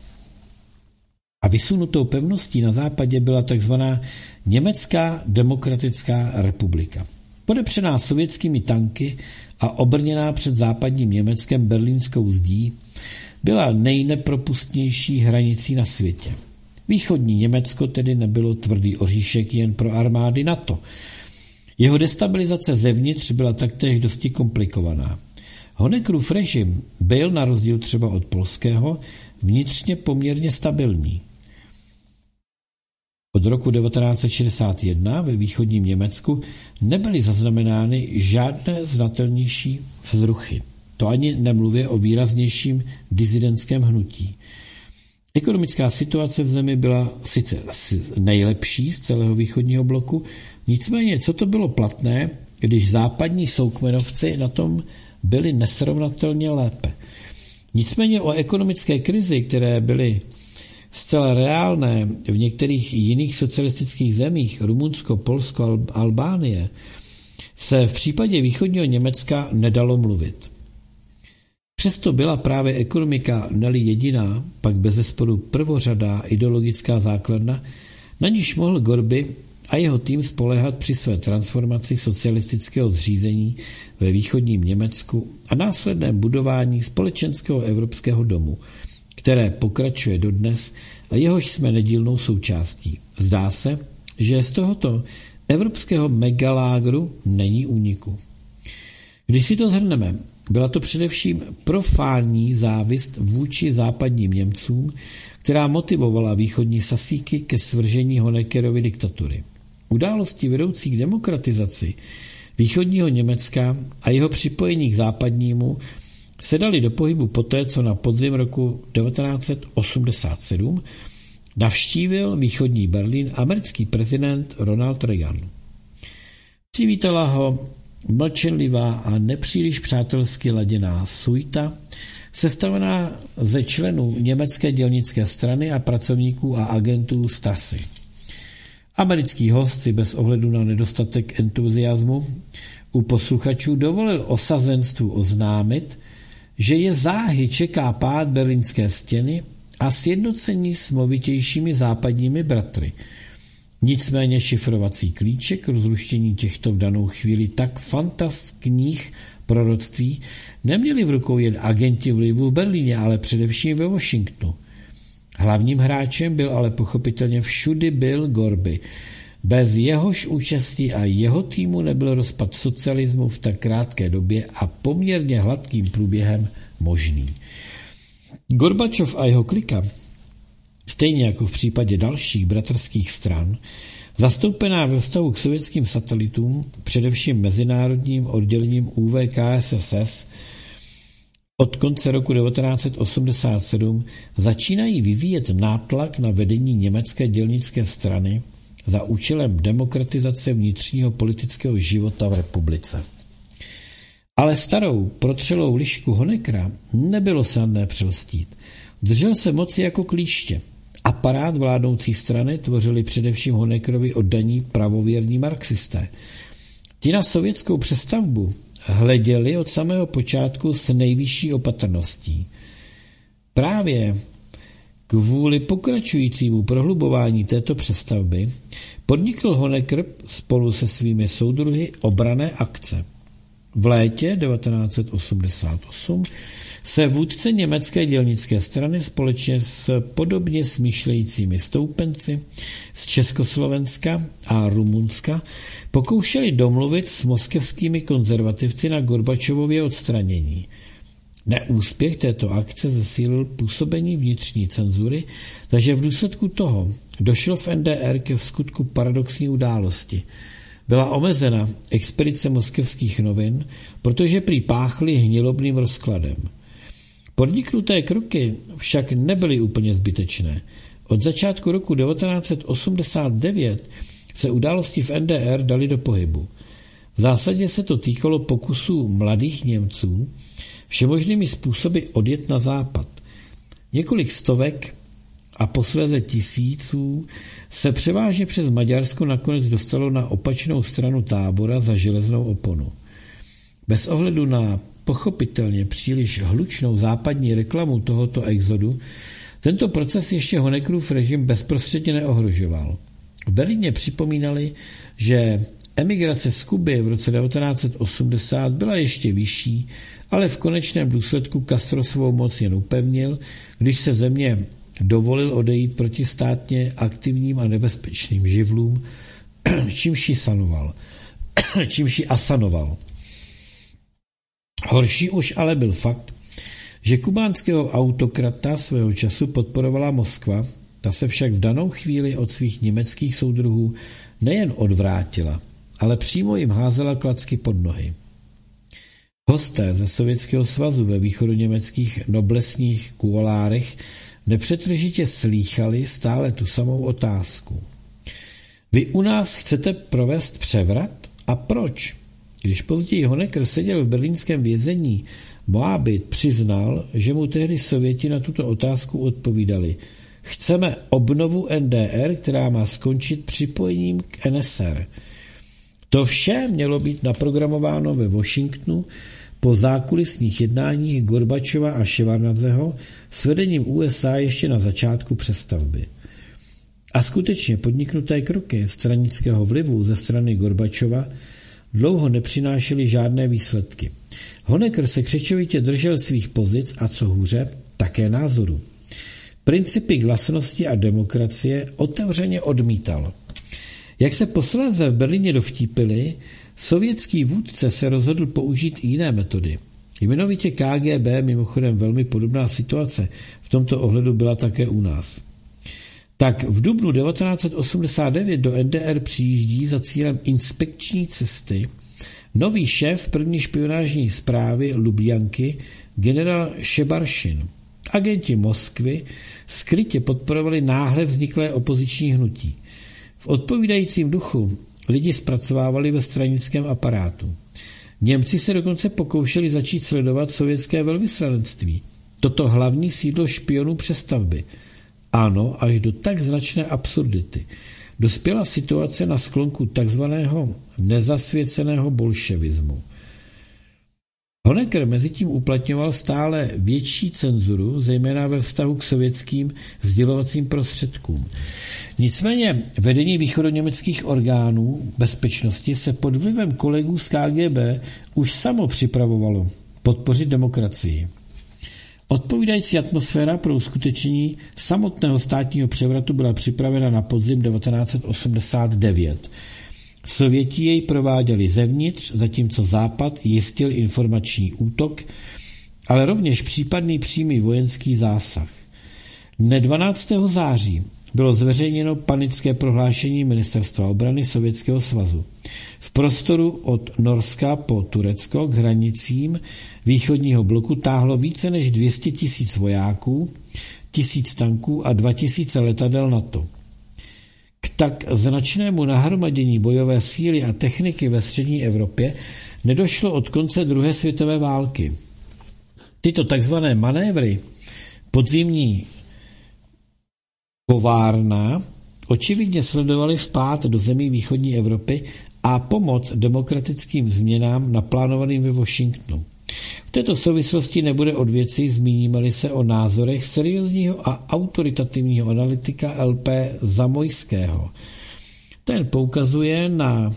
A: a vysunutou pevností na západě byla tzv. Německá demokratická republika. Podepřená sovětskými tanky a obrněná před západním Německem berlínskou zdí, byla nejnepropustnější hranicí na světě. Východní Německo tedy nebylo tvrdý oříšek jen pro armády NATO. Jeho destabilizace zevnitř byla taktéž dosti komplikovaná. Honeckerův režim byl na rozdíl třeba od polského vnitřně poměrně stabilní. Od roku devatenáct set šedesát jedna ve východním Německu nebyly zaznamenány žádné znatelnější vzruchy. To ani nemluvě o výraznějším disidentském hnutí. Ekonomická situace v zemi byla sice nejlepší z celého východního bloku, nicméně co to bylo platné, když západní soukmenovci na tom byli nesrovnatelně lépe. Nicméně o ekonomické krizi, které byly zcela reálné v některých jiných socialistických zemích, Rumunsko, Polsko, Albánie, se v případě východního Německa nedalo mluvit. Přesto byla právě ekonomika ne-li jediná, pak bezesporu prvořadá ideologická základna, na níž mohl Gorby a jeho tým spoléhat při své transformaci socialistického zřízení ve východním Německu a následném budování společenského evropského domu, které pokračuje dodnes a jehož jsme nedílnou součástí. Zdá se, že z tohoto evropského megalágru není úniku. Když si to shrneme, byla to především profánní závist vůči západním Němcům, která motivovala východní Sasíky ke svržení Honeckerovy diktatury. Události vedoucí k demokratizaci východního Německa a jeho připojení k západnímu se dali do pohybu poté, co na podzim roku devatenáct set osmdesát sedm navštívil východní Berlín americký prezident Ronald Reagan. Přivítala ho mlčenlivá a nepříliš přátelsky laděná suita, sestavená ze členů německé dělnické strany a pracovníků a agentů Stasi. Americký host si bez ohledu na nedostatek entuziasmu u posluchačů dovolil osazenstvu oznámit, že je záhy čeká pád berlínské stěny a sjednocení s movitějšími západními bratry. Nicméně šifrovací klíček rozluštění těchto v danou chvíli tak fantastických proroctví neměli v rukou jen agenti vlivu v Berlíně, ale především ve Washingtonu. Hlavním hráčem byl ale pochopitelně všudy byl Gorby. Bez jehož účastí a jeho týmu nebyl rozpad socialismu v tak krátké době a poměrně hladkým průběhem možný. Gorbačov a jeho klika, stejně jako v případě dalších bratrských stran, zastoupená ve vztahu k sovětským satelitům, především mezinárodním oddělením U V K S S S, od konce roku devatenáct set osmdesát sedm začínají vyvíjet nátlak na vedení německé dělnické strany za účelem demokratizace vnitřního politického života v republice. Ale starou protřelou lišku Honeckera nebylo snadné přelstít. Držel se moci jako klíště. Aparát vládnoucí strany tvořili především Honeckerovi oddaní pravověrní marxisté. Ti na sovětskou přestavbu hleděli od samého počátku s nejvyšší opatrností. Právě kvůli pokračujícímu prohlubování této přestavby podnikl Honecker spolu se svými soudruhy obranné akce. V létě devatenáct set osmdesát osm se vůdce německé dělnické strany společně s podobně smýšlejícími stoupenci z Československa a Rumunska pokoušeli domluvit s moskevskými konzervativci na Gorbačovově odstranění. Neúspěch této akce zesílil působení vnitřní cenzury, takže v důsledku toho došlo v N D R ke vskutku paradoxní události. Byla omezena expedice moskevských novin, protože prý páchly hnilobným rozkladem. Podniknuté kroky však nebyly úplně zbytečné. Od začátku roku devatenáct set osmdesát devět se události v N D R daly do pohybu. V zásadě se to týkalo pokusů mladých Němců všemožnými způsoby odjet na západ. Několik stovek a posléze tisíců se převážně přes Maďarsko nakonec dostalo na opačnou stranu tábora za železnou oponu. Bez ohledu na pochopitelně příliš hlučnou západní reklamu tohoto exodu, tento proces ještě Honeckerův režim bezprostředně neohrožoval. V Berlíně připomínali, že emigrace z Kuby v roce devatenáct set osmdesát byla ještě vyšší, ale v konečném důsledku Castro svou moc jen upevnil, když se země dovolil odejít protistátně aktivním a nebezpečným živlům, čímž ji sanoval, čímž ji asanoval. Horší už ale byl fakt, že kubánského autokrata svého času podporovala Moskva, ta se však v danou chvíli od svých německých soudruhů nejen odvrátila, ale přímo jim házela klacky pod nohy. Hosté ze Sovětského svazu ve východoněmeckých noblesních kuolárech nepřetržitě slýchali stále tu samou otázku. Vy u nás chcete provést převrat? A proč? Když později Honecker seděl v berlínském vězení, Moabit přiznal, že mu tehdy Sověti na tuto otázku odpovídali: chceme obnovu N D R, která má skončit připojením k N S R. To vše mělo být naprogramováno ve Washingtonu po zákulisních jednáních Gorbačova a Ševarnadzeho s vedením U S A ještě na začátku přestavby. A skutečně podniknuté kroky stranického vlivu ze strany Gorbačova dlouho nepřinášely žádné výsledky. Honecker se křečovitě držel svých pozic a co hůře, také názoru. Principy glasnosti a demokracie otevřeně odmítal. Jak se posléze v Berlíně dovtípili, sovětský vůdce se rozhodl použít jiné metody. Jmenovitě K G B, mimochodem velmi podobná situace v tomto ohledu byla také u nás. Tak v dubnu devatenáct set osmdesát devět do N D R přijíždí za cílem inspekční cesty nový šéf první špionážní zprávy Lubjanky, generál Šebaršin. Agenti Moskvy skrytě podporovali náhle vzniklé opoziční hnutí. V odpovídajícím duchu lidi zpracovávali ve stranickém aparátu. Němci se dokonce pokoušeli začít sledovat sovětské velvyslanectví, toto hlavní sídlo špionů přestavby. Ano, až do tak značné absurdity. Dospěla situace na sklonku takzvaného nezasvěceného bolševismu. Honecker mezitím uplatňoval stále větší cenzuru, zejména ve vztahu k sovětským sdělovacím prostředkům. Nicméně vedení východoněmeckých orgánů bezpečnosti se pod vlivem kolegů z K G B už samo připravovalo podpořit demokracii. Odpovídající atmosféra pro uskutečnění samotného státního převratu byla připravena na podzim devatenáct set osmdesát devět. Sověti jej prováděli zevnitř, zatímco Západ jistil informační útok, ale rovněž případný přímý vojenský zásah. Dne dvanáctého září bylo zveřejněno panické prohlášení Ministerstva obrany Sovětského svazu. V prostoru od Norska po Turecko k hranicím východního bloku táhlo více než dvě stě tisíc vojáků, tisíc tanků a dva tisíce letadel NATO. K tak značnému nahromadění bojové síly a techniky ve střední Evropě nedošlo od konce druhé světové války. Tyto takzvané manévry podzimní kovárna očividně sledovaly vpád do zemí východní Evropy a pomoc demokratickým změnám naplánovaným ve Washingtonu. V této souvislosti nebude od věci, zmíníme-li se o názorech seriózního a autoritativního analytika L P Zamojského. Ten poukazuje na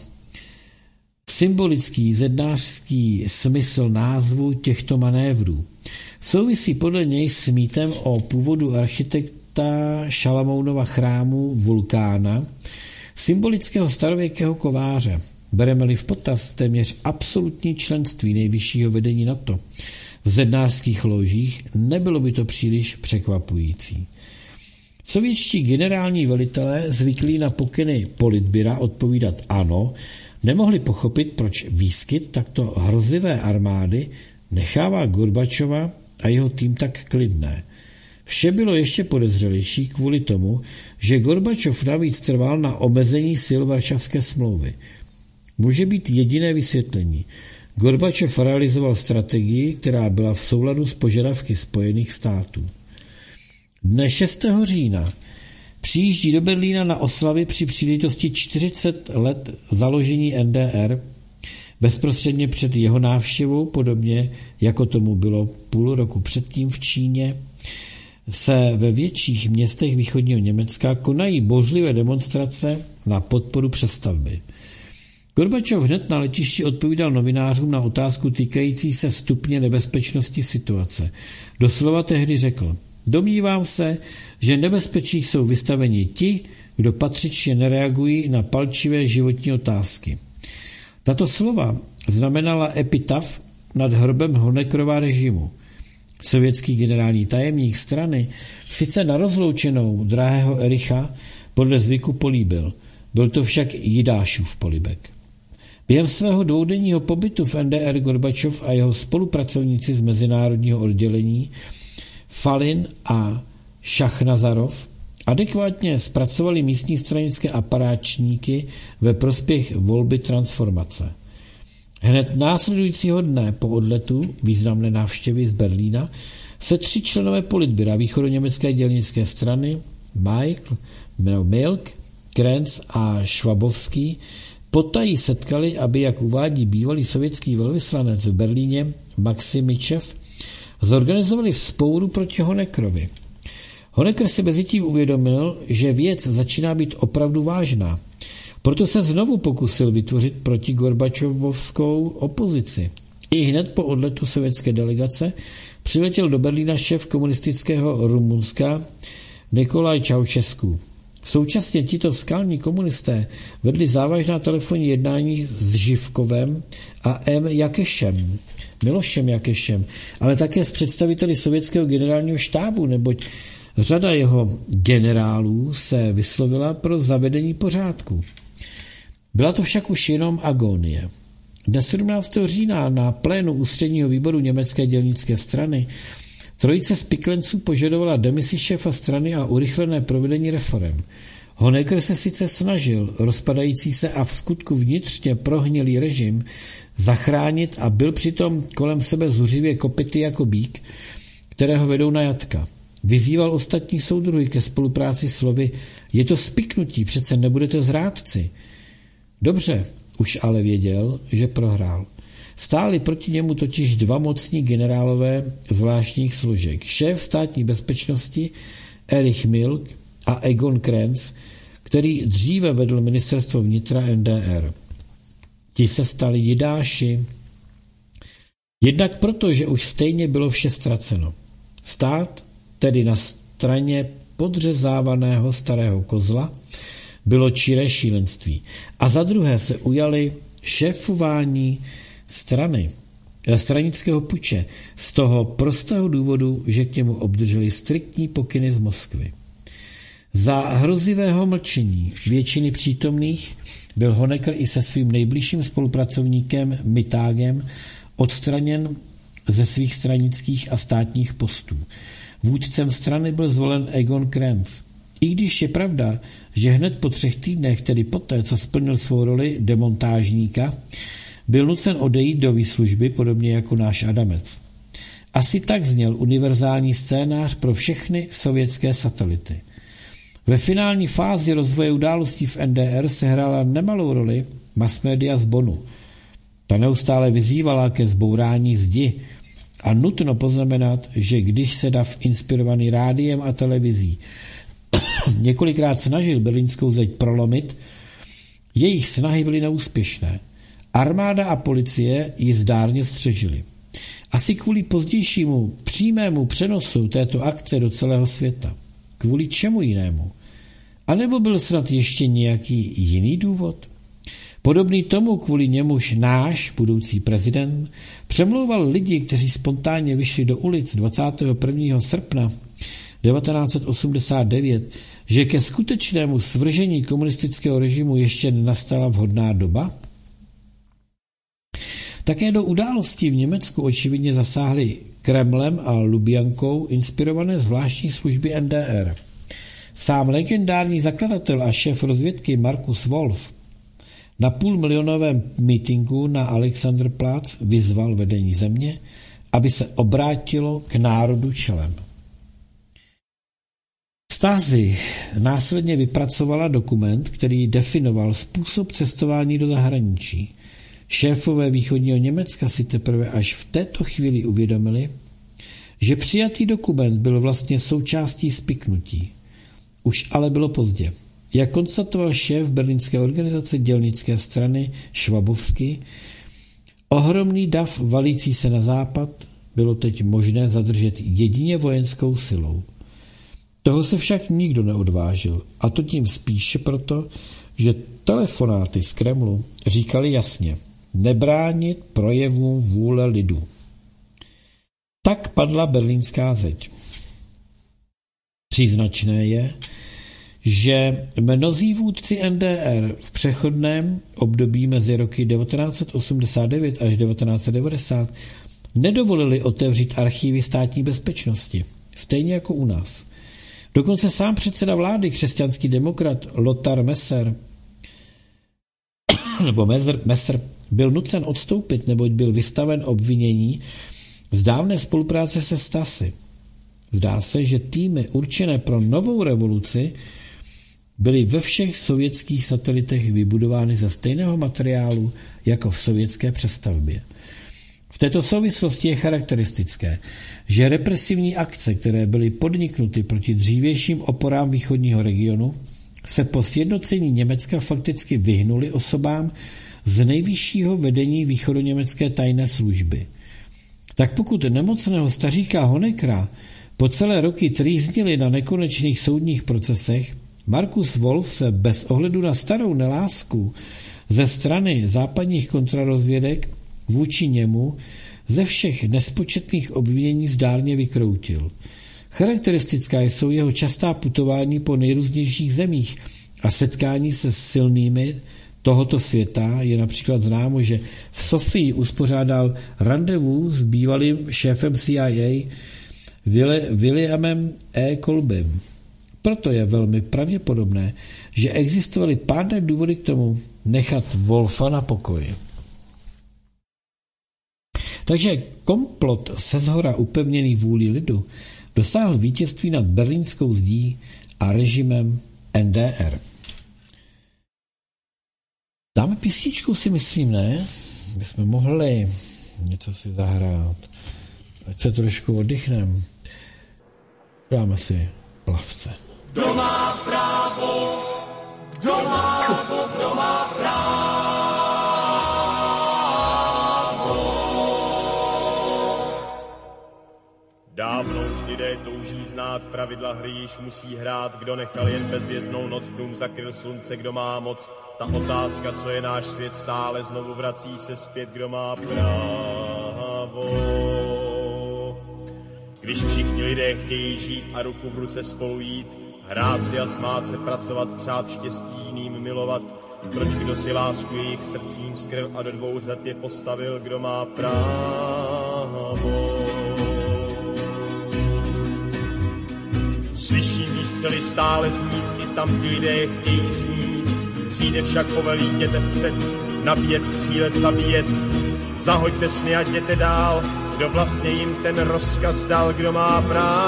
A: symbolický zednářský smysl názvu těchto manévrů. Souvisí podle něj s mýtem o původu architekta Šalamounova chrámu Vulkána, symbolického starověkého kováře. Bereme-li v potaz téměř absolutní členství nejvyššího vedení NATO v zednářských ložích, nebylo by to příliš překvapující. Sovětští generální velitelé zvyklí na pokyny Politbyra odpovídat ano, nemohli pochopit, proč výskyt takto hrozivé armády nechává Gorbačova a jeho tým tak klidné. Vše bylo ještě podezřelější kvůli tomu, že Gorbačov navíc trval na omezení sil Varšavské smlouvy. Může být jediné vysvětlení. Gorbačov realizoval strategii, která byla v souladu s požadavky Spojených států. Dne šestého října přijíždí do Berlína na oslavy při příležitosti čtyřicet let založení N D R, bezprostředně před jeho návštěvou, podobně jako tomu bylo půl roku předtím v Číně, se ve větších městech východního Německa konají bouřlivé demonstrace na podporu přestavby. Gorbačov hned na letišti odpovídal novinářům na otázku týkající se stupně nebezpečnosti situace. Doslova tehdy řekl: domnívám se, že nebezpečí jsou vystaveni ti, kdo patřičně nereagují na palčivé životní otázky. Tato slova znamenala epitaf nad hrobem Honeckerova režimu. Sovětský generální tajemník strany sice na rozloučenou drahého Ericha podle zvyku políbil. Byl to však Jidášův polibek. Během svého dvoudenního pobytu v N D R Gorbačov a jeho spolupracovníci z mezinárodního oddělení Falin a Šachnazarov adekvátně zpracovali místní stranické aparáčníky ve prospěch volby transformace. Hned následujícího dne po odletu významné návštěvy z Berlína se tři členové Politbyra východoněmecké dělnické strany Michael, Milk, Krenz a Švabovský potají setkali, aby, jak uvádí bývalý sovětský velvyslanec v Berlíně Maximičev, zorganizovali vzpouru proti Honeckerovi. Honecker si mezitím uvědomil, že věc začíná být opravdu vážná. Proto se znovu pokusil vytvořit proti Gorbačovovskou opozici. I hned po odletu sovětské delegace přiletěl do Berlína šéf komunistického Rumunska Nikolaj Čaučesku. Současně tito skalní komunisté vedli závažná telefonní jednání s Živkovem a M. Jakešem, Milošem Jakešem, ale také s představiteli sovětského generálního štábu, neboť řada jeho generálů se vyslovila pro zavedení pořádku. Byla to však už jenom agónie. Dne sedmnáctého října na plénu ústředního výboru německé dělnické strany trojice spiklenců požadovala demisi šéfa strany a urychlené provedení reforem. Honecker se sice snažil rozpadající se a v skutku vnitřně prohnilý režim zachránit a byl přitom kolem sebe zuřivě kopyty jako býk, kterého vedou na jatka. Vyzýval ostatní soudruhy ke spolupráci slovy: je to spiknutí, přece nebudete zrádci. Dobře, už ale věděl, že prohrál. Stáli proti němu totiž dva mocní generálové zvláštních složek. Šéf státní bezpečnosti Erich Milk a Egon Krenz, který dříve vedl ministerstvo vnitra N D R. Ti se stali jidáši. Jednak proto, že už stejně bylo vše ztraceno. Stát, tedy na straně podřezávaného starého kozla, bylo čiré šílenství. A za druhé se ujali šéfování strany, stranického puče z toho prostého důvodu, že k němu obdrželi striktní pokyny z Moskvy. Za hrozivého mlčení většiny přítomných byl Honecker i se svým nejbližším spolupracovníkem Mittágem odstraněn ze svých stranických a státních postů. Vůdcem strany byl zvolen Egon Krenz. I když je pravda, že hned po třech týdnech, tedy poté, co splnil svou roli demontážníka, byl nucen odejít do výslužby, podobně jako náš Adamec. Asi tak zněl univerzální scénář pro všechny sovětské satelity. Ve finální fázi rozvoje událostí v N D R sehrála nemalou roli masmédia z Bonnu. Ta neustále vyzývala ke zbourání zdi a nutno poznamenat, že když se dav inspirovaný rádiem a televizí několikrát snažil berlínskou zeď prolomit, jejich snahy byly neúspěšné. Armáda a policie ji zdárně střežily. Asi kvůli pozdějšímu přímému přenosu této akce do celého světa. Kvůli čemu jinému? A nebo byl snad ještě nějaký jiný důvod? Podobný tomu, kvůli němuž náš budoucí prezident přemlouval lidi, kteří spontánně vyšli do ulic dvacátého prvního srpna devatenáct set osmdesát devět, že ke skutečnému svržení komunistického režimu ještě nenastala vhodná doba? Také do událostí v Německu očividně zasáhly Kremlem a Lubjankou inspirované zvláštní služby N D R. Sám legendární zakladatel a šéf rozvědky Markus Wolf na půlmilionovém mítinku na Alexanderplatz vyzval vedení země, aby se obrátilo k národu čelem. Stasi následně vypracovala dokument, který definoval způsob cestování do zahraničí. Šéfové východního Německa si teprve až v této chvíli uvědomili, že přijatý dokument byl vlastně součástí spiknutí. Už ale bylo pozdě. Jak konstatoval šéf berlínské organizace dělnické strany Švabovský, ohromný dav valící se na západ bylo teď možné zadržet jedině vojenskou silou. Toho se však nikdo neodvážil, a to tím spíše proto, že telefonáty z Kremlu říkali jasně: nebránit projevům vůle lidu. Tak padla berlínská zeď. Příznačné je, že mnozí vůdci N D R v přechodném období mezi roky devatenáct set osmdesát devět až devatenáct set devadesát nedovolili otevřít archívy státní bezpečnosti, stejně jako u nás. Dokonce sám předseda vlády, křesťanský demokrat Lothar Messer, nebo Messer, byl nucen odstoupit, neboť byl vystaven obvinění z dávné spolupráce se Stasi. Zdá se, že týmy určené pro novou revoluci byly ve všech sovětských satelitech vybudovány ze stejného materiálu jako v sovětské přestavbě. V této souvislosti je charakteristické, že represivní akce, které byly podniknuty proti dřívějším oporám východního regionu, se po sjednocení Německa fakticky vyhnuly osobám z nejvyššího vedení východoněmecké tajné služby. Tak pokud nemocného staříka Honeckera po celé roky trýznili na nekonečných soudních procesech, Markus Wolf se bez ohledu na starou nelásku ze strany západních kontrarozvědek vůči němu ze všech nespočetných obvinění zdárně vykroutil. Charakteristická jsou jeho častá putování po nejrůznějších zemích a setkání se silnými tohoto světa. Je například známo, že v Sofii uspořádal randevu s bývalým šéfem C I A Williamem E. Kolbem. Proto je velmi pravděpodobné, že existovaly pádné důvody k tomu nechat Wolfa na pokoji. Takže komplot seshora upevněný vůlí lidu dosáhl vítězství nad berlínskou zdí a režimem N D R. Dáme písničku, si myslím, ne? Bychom mohli něco si zahrát. Ať se trošku oddychneme. Dáme si Plavce.
D: Kdo má právo? Kdo má právo? Kdo má právo?
E: Dávno už lidé touží znát pravidla hry, již musí hrát. Kdo nechal jen bezvěznou noc, dům zakryl slunce, kdo má moc. Ta otázka, co je náš svět, stále znovu vrací se zpět, kdo má právo. Když všichni lidé chtějí žít a ruku v ruce spolu jít, hrát si a smát se, pracovat, přát štěstí jiným, milovat, proč kdo si lásku jejich srdcím skryl a do dvou řad je postavil, kdo má právo. Slyším, když střely stále zní, i tam ti lidé chtějí snít. Přijde však povelí, jděte vpřed, nabíjet, střílet, zabíjet. Zahoďte sny a jděte dál, kdo vlastně jim ten rozkaz dal, kdo má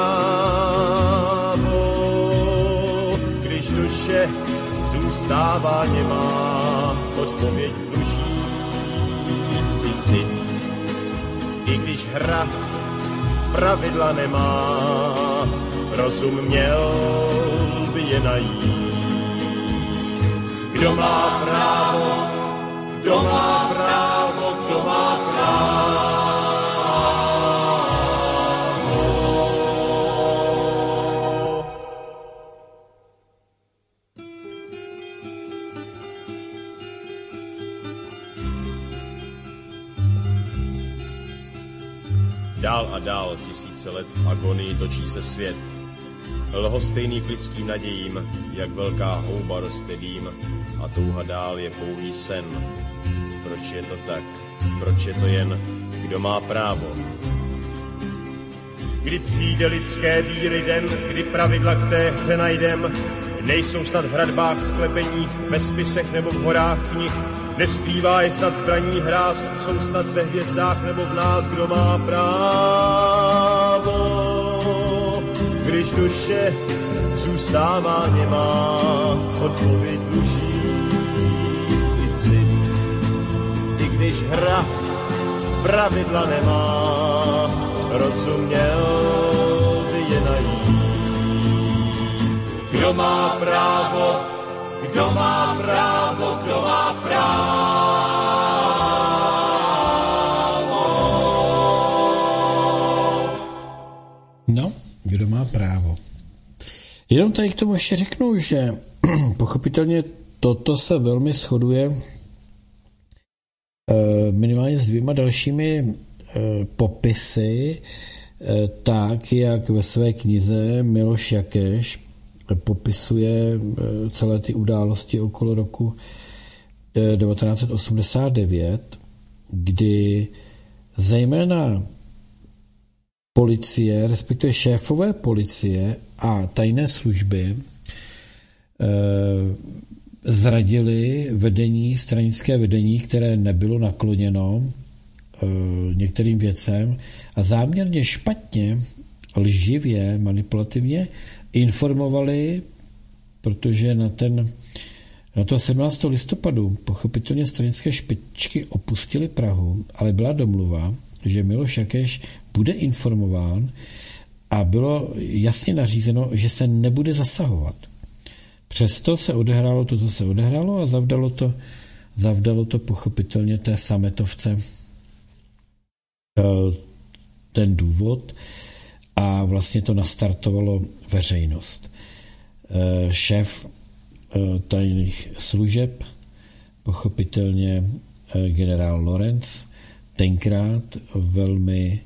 E: právo. Když duše zůstává němá, odpověď dluží i cit. I když hra pravidla nemá, rozum měl by je najít. Kdo má právo, kdo má právo, kdo má právo. Dál a dál tisíce let v agonii točí se svět. Lhostejný k lidským nadějím, jak velká houba roste dým, a touha dál je pouhý sen. Proč je to tak? Proč je to jen, kdo má právo? Kdy přijde lidské víry den, kdy pravidla k té hře najdem, nejsou snad v hradbách sklepeních, ve spisech nebo v horách knih, neskrývá je snad zbraní hráz, jsou snad ve hvězdách nebo v nás, kdo má právo. Když duše zůstává němá, odpověď dluží i cit. I když hra pravidla nemá, rozuměl by je najít. Kdo má právo, kdo má právo, kdo má právo.
A: No, kdo má právo. Jenom tady k tomu ještě řeknu, že pochopitelně toto se velmi shoduje minimálně s dvěma dalšími popisy, tak jak ve své knize Miloš Jakeš popisuje celé ty události okolo roku devatenáct set osmdesát devět, kdy zejména policie, respektive šéfové policie a tajné služby zradili vedení, stranické vedení, které nebylo nakloněno některým věcem a záměrně špatně, lživě, manipulativně informovali, protože na ten na to sedmnáctého listopadu pochopitelně stranické špičky opustili Prahu, ale byla domluva, že Miloš Jakeš bude informován a bylo jasně nařízeno, že se nebude zasahovat. Přesto se odehrálo to, co se odehrálo a zavdalo to, zavdalo to pochopitelně té sametovce ten důvod a vlastně to nastartovalo veřejnost. Šéf tajných služeb, pochopitelně generál Lorenc, tenkrát velmi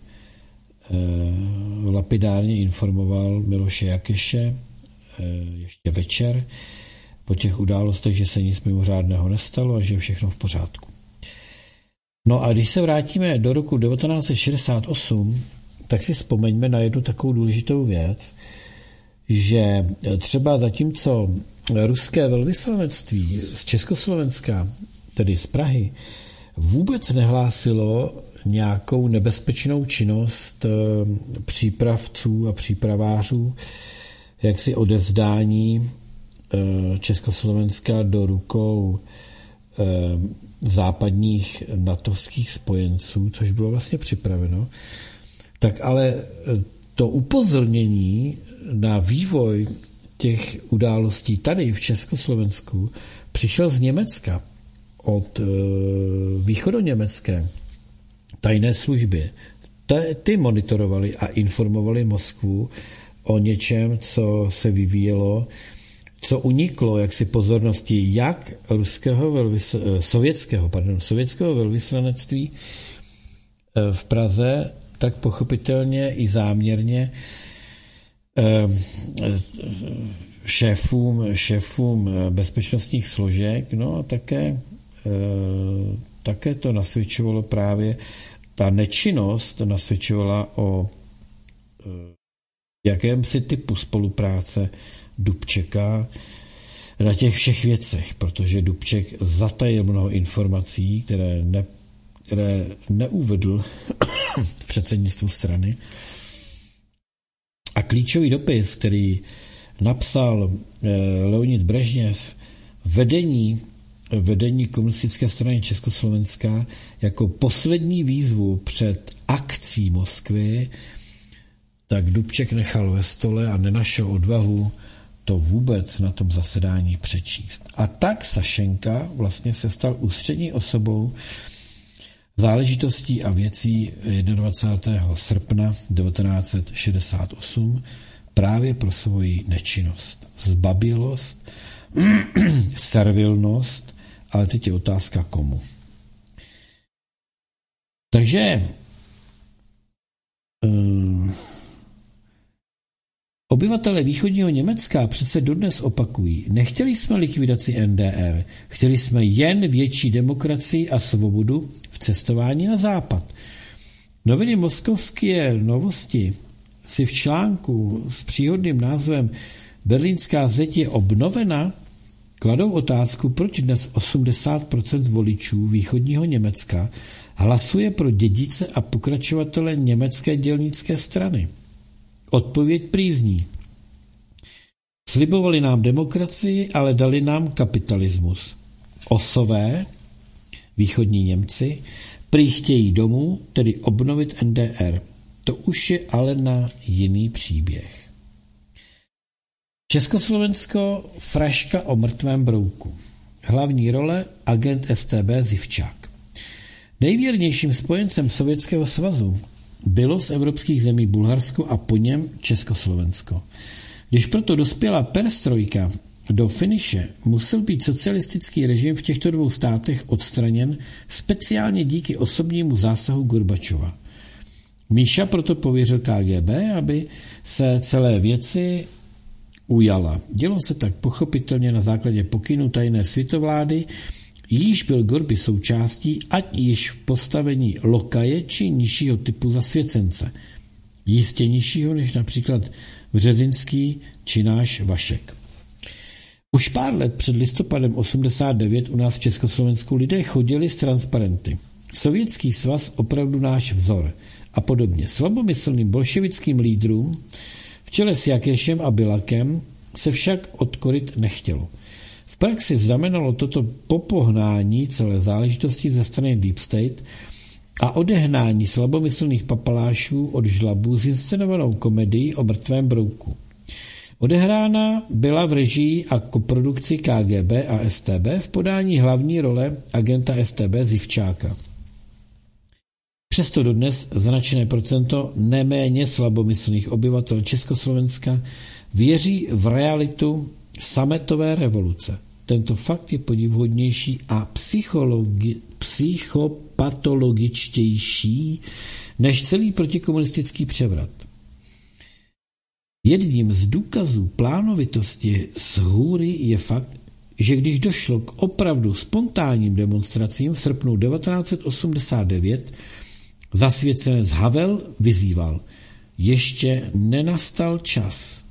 A: lapidárně informoval Miloše Jakeše ještě večer po těch událostech, že se nic mimořádného nestalo a že je všechno v pořádku. No a když se vrátíme do roku devatenáct set šedesát osm, tak si vzpomeňme na jednu takovou důležitou věc, že třeba zatímco ruské velvyslanectví z Československa, tedy z Prahy, vůbec nehlásilo nějakou nebezpečnou činnost přípravců a přípravářů, jaksi odevzdání Československa do rukou západních natovských spojenců, což bylo vlastně připraveno, tak ale to upozornění na vývoj těch událostí tady v Československu přišel z Německa, od východoněmecké tajné služby. Ty monitorovali a informovali Moskvu o něčem, co se vyvíjelo, co uniklo jaksi pozornosti jak ruského velvys- sovětského, pardon, sovětského velvyslanectví v Praze, tak pochopitelně i záměrně šéfům, šéfům bezpečnostních složek, no a také, také to nasvědčovalo právě, ta nečinnost nasvědčovala o jakémsi typu spolupráce Dubčeka na těch všech věcech, protože Dubček zatajil mnoho informací, které, ne, které neuvedl v předsednictvu strany. A klíčový dopis, který napsal Leonid Brežněv vedení, vedení komunistické strany Československa jako poslední výzvu před akcí Moskvy, tak Dubček nechal ve stole a nenašel odvahu to vůbec na tom zasedání přečíst. A tak Sašenka vlastně se stal ústřední osobou záležitostí a věcí dvacátého prvního srpna devatenáct set šedesát osm právě pro svoji nečinnost, zbabělost, servilnost, ale teď je otázka komu. Takže um, obyvatelé východního Německa přece dodnes opakují, nechtěli jsme likvidaci N D R, chtěli jsme jen větší demokracii a svobodu v cestování na západ. Noviny Moskovské novosti si v článku s příhodným názvem Berlínská zeď je obnovena kladou otázku, proč dnes osmdesát procent voličů východního Německa hlasuje pro dědice a pokračovatele německé dělnické strany. Odpověď prý zní: slibovali nám demokracii, ale dali nám kapitalismus. Osové, východní Němci, prý chtějí domů, tedy obnovit N D R. To už je ale na jiný příběh. Československo, fraška o mrtvém brouku. Hlavní role agent S T B Zivčák. Nejvěrnějším spojencem Sovětského svazu bylo z evropských zemí Bulharsko a po něm Československo. Když proto dospěla perestrojka do finiše, musel být socialistický režim v těchto dvou státech odstraněn speciálně díky osobnímu zásahu Gorbačova. Míša proto pověřil K G B, aby se celé věci ujala. Dělo se tak pochopitelně na základě pokynu tajné světovlády, jíž byl Gorby součástí, ať již v postavení lokaje či nižšího typu zasvěcence. Jistě nižšího než například Březinský či náš Vašek. Už pár let před listopadem osmdesát devět u nás v Československu lidé chodili s transparenty. Sovětský svaz opravdu náš vzor a podobně. Slabomyslným bolševickým lídrům v čele s Jakešem a Bilakem se však odkoryt nechtělo. V praxi znamenalo toto popohnání celé záležitosti ze strany Deep State a odehnání slabomyslných papalášů od žlabů zinscenovanou komedii o mrtvém brouku. Odehrána byla v režii a koprodukci K G B a S T B v podání hlavní role agenta S T B Zivčáka. Přesto dodnes značné procento neméně slabomyslných obyvatel Československa věří v realitu sametové revoluce. Tento fakt je podivuhodnější a psychologi- psychopatologičtější než celý protikomunistický převrat. Jedním z důkazů plánovitosti z hůry je fakt, že když došlo k opravdu spontánním demonstracím v srpnu devatenáct set osmdesát devět, zasvěcenec Havel vyzýval: ještě nenastal čas.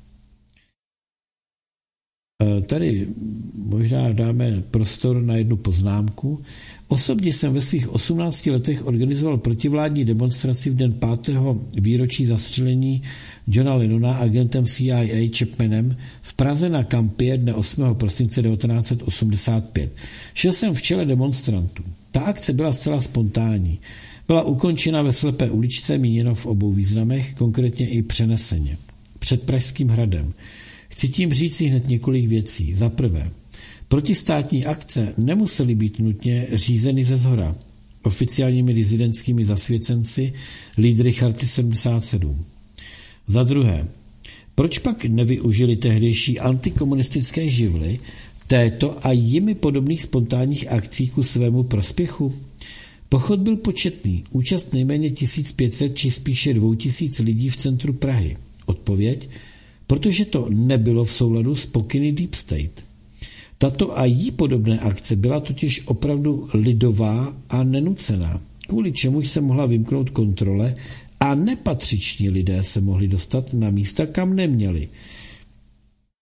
A: Tady možná dáme prostor na jednu poznámku. Osobně jsem ve svých osmnácti letech organizoval protivládní demonstraci v den pátého výročí zastřelení Johna Lennona agentem C I A Chapmanem v Praze na Kampě dne osmého prosince devatenáct set osmdesát pět. Šel jsem v čele demonstrantů. Ta akce byla zcela spontánní. Byla ukončena ve slepé uličce, míněno v obou významech, konkrétně i přeneseně. Před Pražským hradem. Chci tím říci hned několik věcí. Za prvé, protistátní akce nemusely být nutně řízeny ze zhora oficiálními dizidentskými zasvěcenci lídry Charty sedmdesát sedm. Za druhé, proč pak nevyužili tehdejší antikomunistické živly této a jimi podobných spontánních akcí ku svému prospěchu? Pochod byl početný, účast nejméně tisíc pět set či spíše dvě tisíce lidí v centru Prahy. Odpověď: protože to nebylo v souladu s pokyny Deep State. Tato a jí podobné akce byla totiž opravdu lidová a nenucená, kvůli čemuž se mohla vymknout kontrole a nepatřiční lidé se mohli dostat na místa, kam neměli.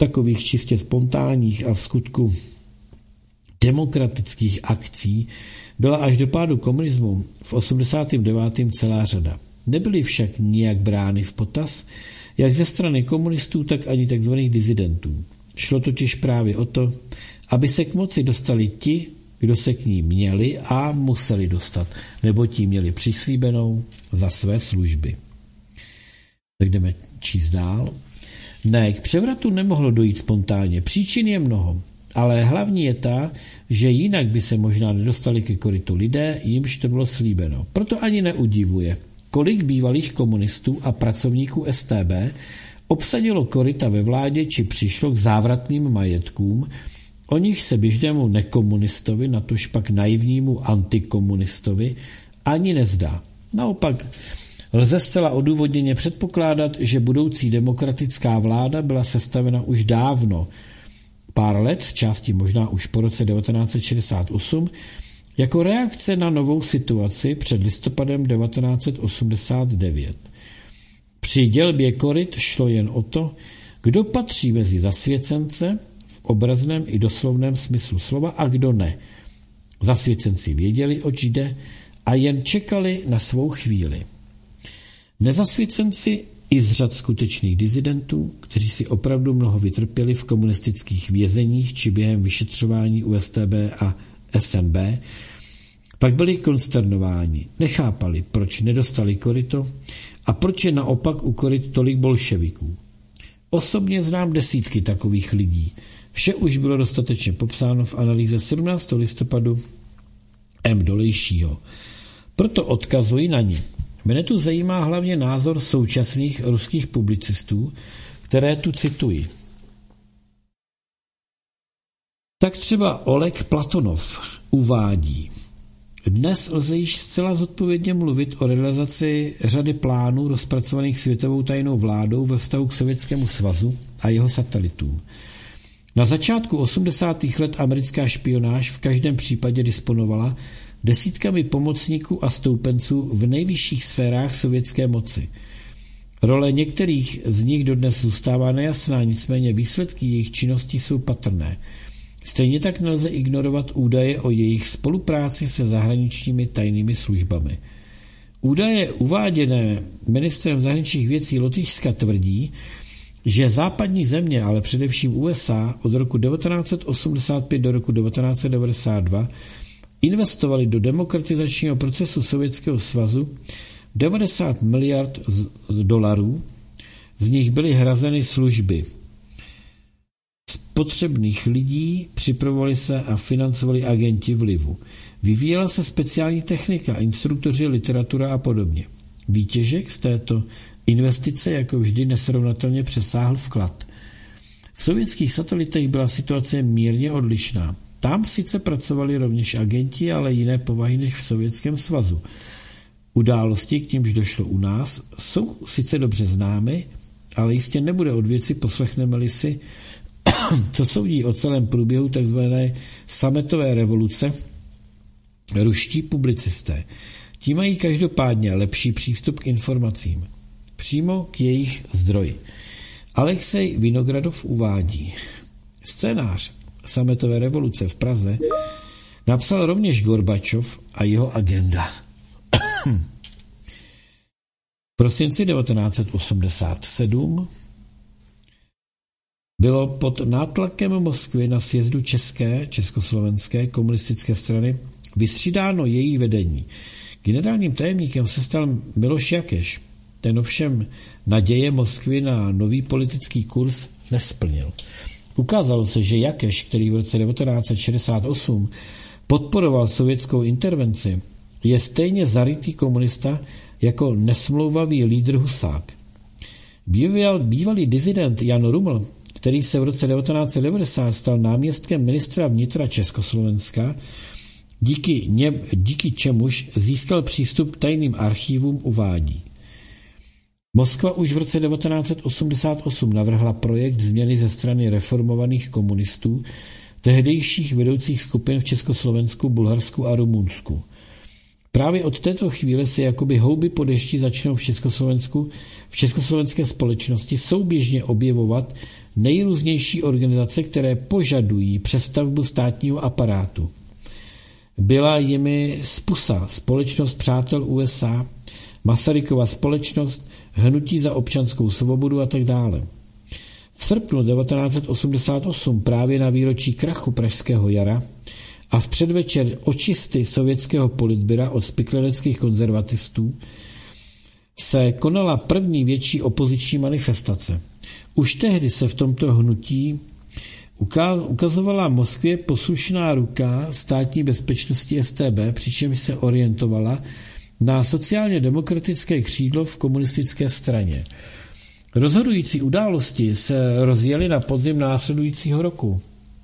A: takových čistě spontánních a v skutku demokratických akcí byla až do pádu komunismu v osmdesátém devátém celá řada. Nebyly však nijak brány v potaz, jak ze strany komunistů, tak ani tzv. Disidentů. Šlo totiž právě o to, aby se k moci dostali ti, kdo se k ní měli a museli dostat, nebo ti měli přislíbenou za své služby. Tak jdeme číst dál. Ne, k převratu nemohlo dojít spontánně. Příčin je mnoho, ale hlavní je ta, že jinak by se možná nedostali ke korytu lidé, jimž to bylo slíbeno. Proto ani neudivuje, kolik bývalých komunistů a pracovníků S T B obsadilo koryta ve vládě či přišlo k závratným majetkům, o nich se běžnému nekomunistovi, natož pak naivnímu antikomunistovi ani nezdá. Naopak lze zcela odůvodněně předpokládat, že budoucí demokratická vláda byla sestavena už dávno, pár let, z části možná už po roce devatenáct set šedesát osm, jako reakce na novou situaci před listopadem devatenáct set osmdesát devět. Při dělbě koryt šlo jen o to, kdo patří mezi zasvěcence v obrazném i doslovném smyslu slova a kdo ne. Zasvěcenci věděli, oč jde, a jen čekali na svou chvíli. Nezasvěcenci i z řad skutečných disidentů, kteří si opravdu mnoho vytrpěli v komunistických vězeních či během vyšetřování u S T B a S N B, pak byli konsternováni, nechápali, proč nedostali koryto a proč je naopak u koryt tolik bolševiků. Osobně znám desítky takových lidí. Vše už bylo dostatečně popsáno v analýze sedmnáctého listopadu M. Dolejšího. Proto odkazuji na ní. Mne tu zajímá hlavně názor současných ruských publicistů, které tu cituji. Tak třeba Oleg Platonov uvádí: dnes lze již zcela zodpovědně mluvit o realizaci řady plánů rozpracovaných světovou tajnou vládou ve vztahu k Sovětskému svazu a jeho satelitům. Na začátku osmdesátých let americká špionáž v každém případě disponovala desítkami pomocníků a stoupenců v nejvyšších sférách sovětské moci. Role některých z nich dodnes zůstává nejasná, nicméně výsledky jejich činností jsou patrné. Stejně tak nelze ignorovat údaje o jejich spolupráci se zahraničními tajnými službami. Údaje uváděné ministrem zahraničních věcí Lotyšska tvrdí, že západní země, ale především U S A, od roku devatenáct set osmdesát pět do roku devatenáct set devadesát dva investovali do demokratizačního procesu Sovětského svazu devadesát miliard dolarů, z nich byly hrazeny služby potřebných lidí, připravovali se a financovali agenti vlivu. Vyvíjela se speciální technika, instruktoři, literatura a podobně. Výtěžek z této investice jako vždy nesrovnatelně přesáhl vklad. V sovětských satelitech byla situace mírně odlišná. Tam sice pracovali rovněž agenti, ale jiné povahy než v Sovětském svazu. Události, k nímž došlo u nás, jsou sice dobře známy, ale jistě nebude od věci, poslechneme-li si, co soudí o celém průběhu tzv. Sametové revoluce ruští publicisté. Ti mají každopádně lepší přístup k informacím. Přímo k jejich zdroji. Alexej Vinogradov uvádí: scénář Sametové revoluce v Praze napsal rovněž Gorbačov a jeho agenda. V prosinci devatenáct set osmdesát sedm bylo pod nátlakem Moskvy na sjezdu České, československé komunistické strany vystřídáno její vedení. Generálním tajemníkem se stal Miloš Jakeš. Ten ovšem naděje Moskvy na nový politický kurz nesplnil. Ukázalo se, že Jakeš, který v roce devatenáct set šedesát osm podporoval sovětskou intervenci, je stejně zarytý komunista jako nesmlouvavý lídr Husák. Býval, bývalý dizident Jan Ruml, který se v roce devatenáct set devadesát stal náměstkem ministra vnitra Československa, díky, ně, díky čemuž získal přístup k tajným archívům, uvádí: Moskva už v roce devatenáct set osmdesát osm navrhla projekt změny ze strany reformovaných komunistů, tehdejších vedoucích skupin v Československu, Bulharsku a Rumunsku. Právě od této chvíle se jakoby houby po dešti začnou v Československu, v československé společnosti souběžně objevovat nejrůznější organizace, které požadují přestavbu státního aparátu. Byla jimi SPUSA, Společnost přátel U S A, Masarykova společnost, Hnutí za občanskou svobodu a tak dále. V srpnu devatenáct set osmdesát osm, právě na výročí krachu Pražského jara a v předvečer očisty sovětského politbyra od spikleneckých konzervatistů, se konala první větší opoziční manifestace. Už tehdy se v tomto hnutí ukazovala Moskvě poslušná ruka státní bezpečnosti S T B, přičemž se orientovala na sociálně demokratické křídlo v komunistické straně. Rozhodující události se rozjely na podzim následujícího roku.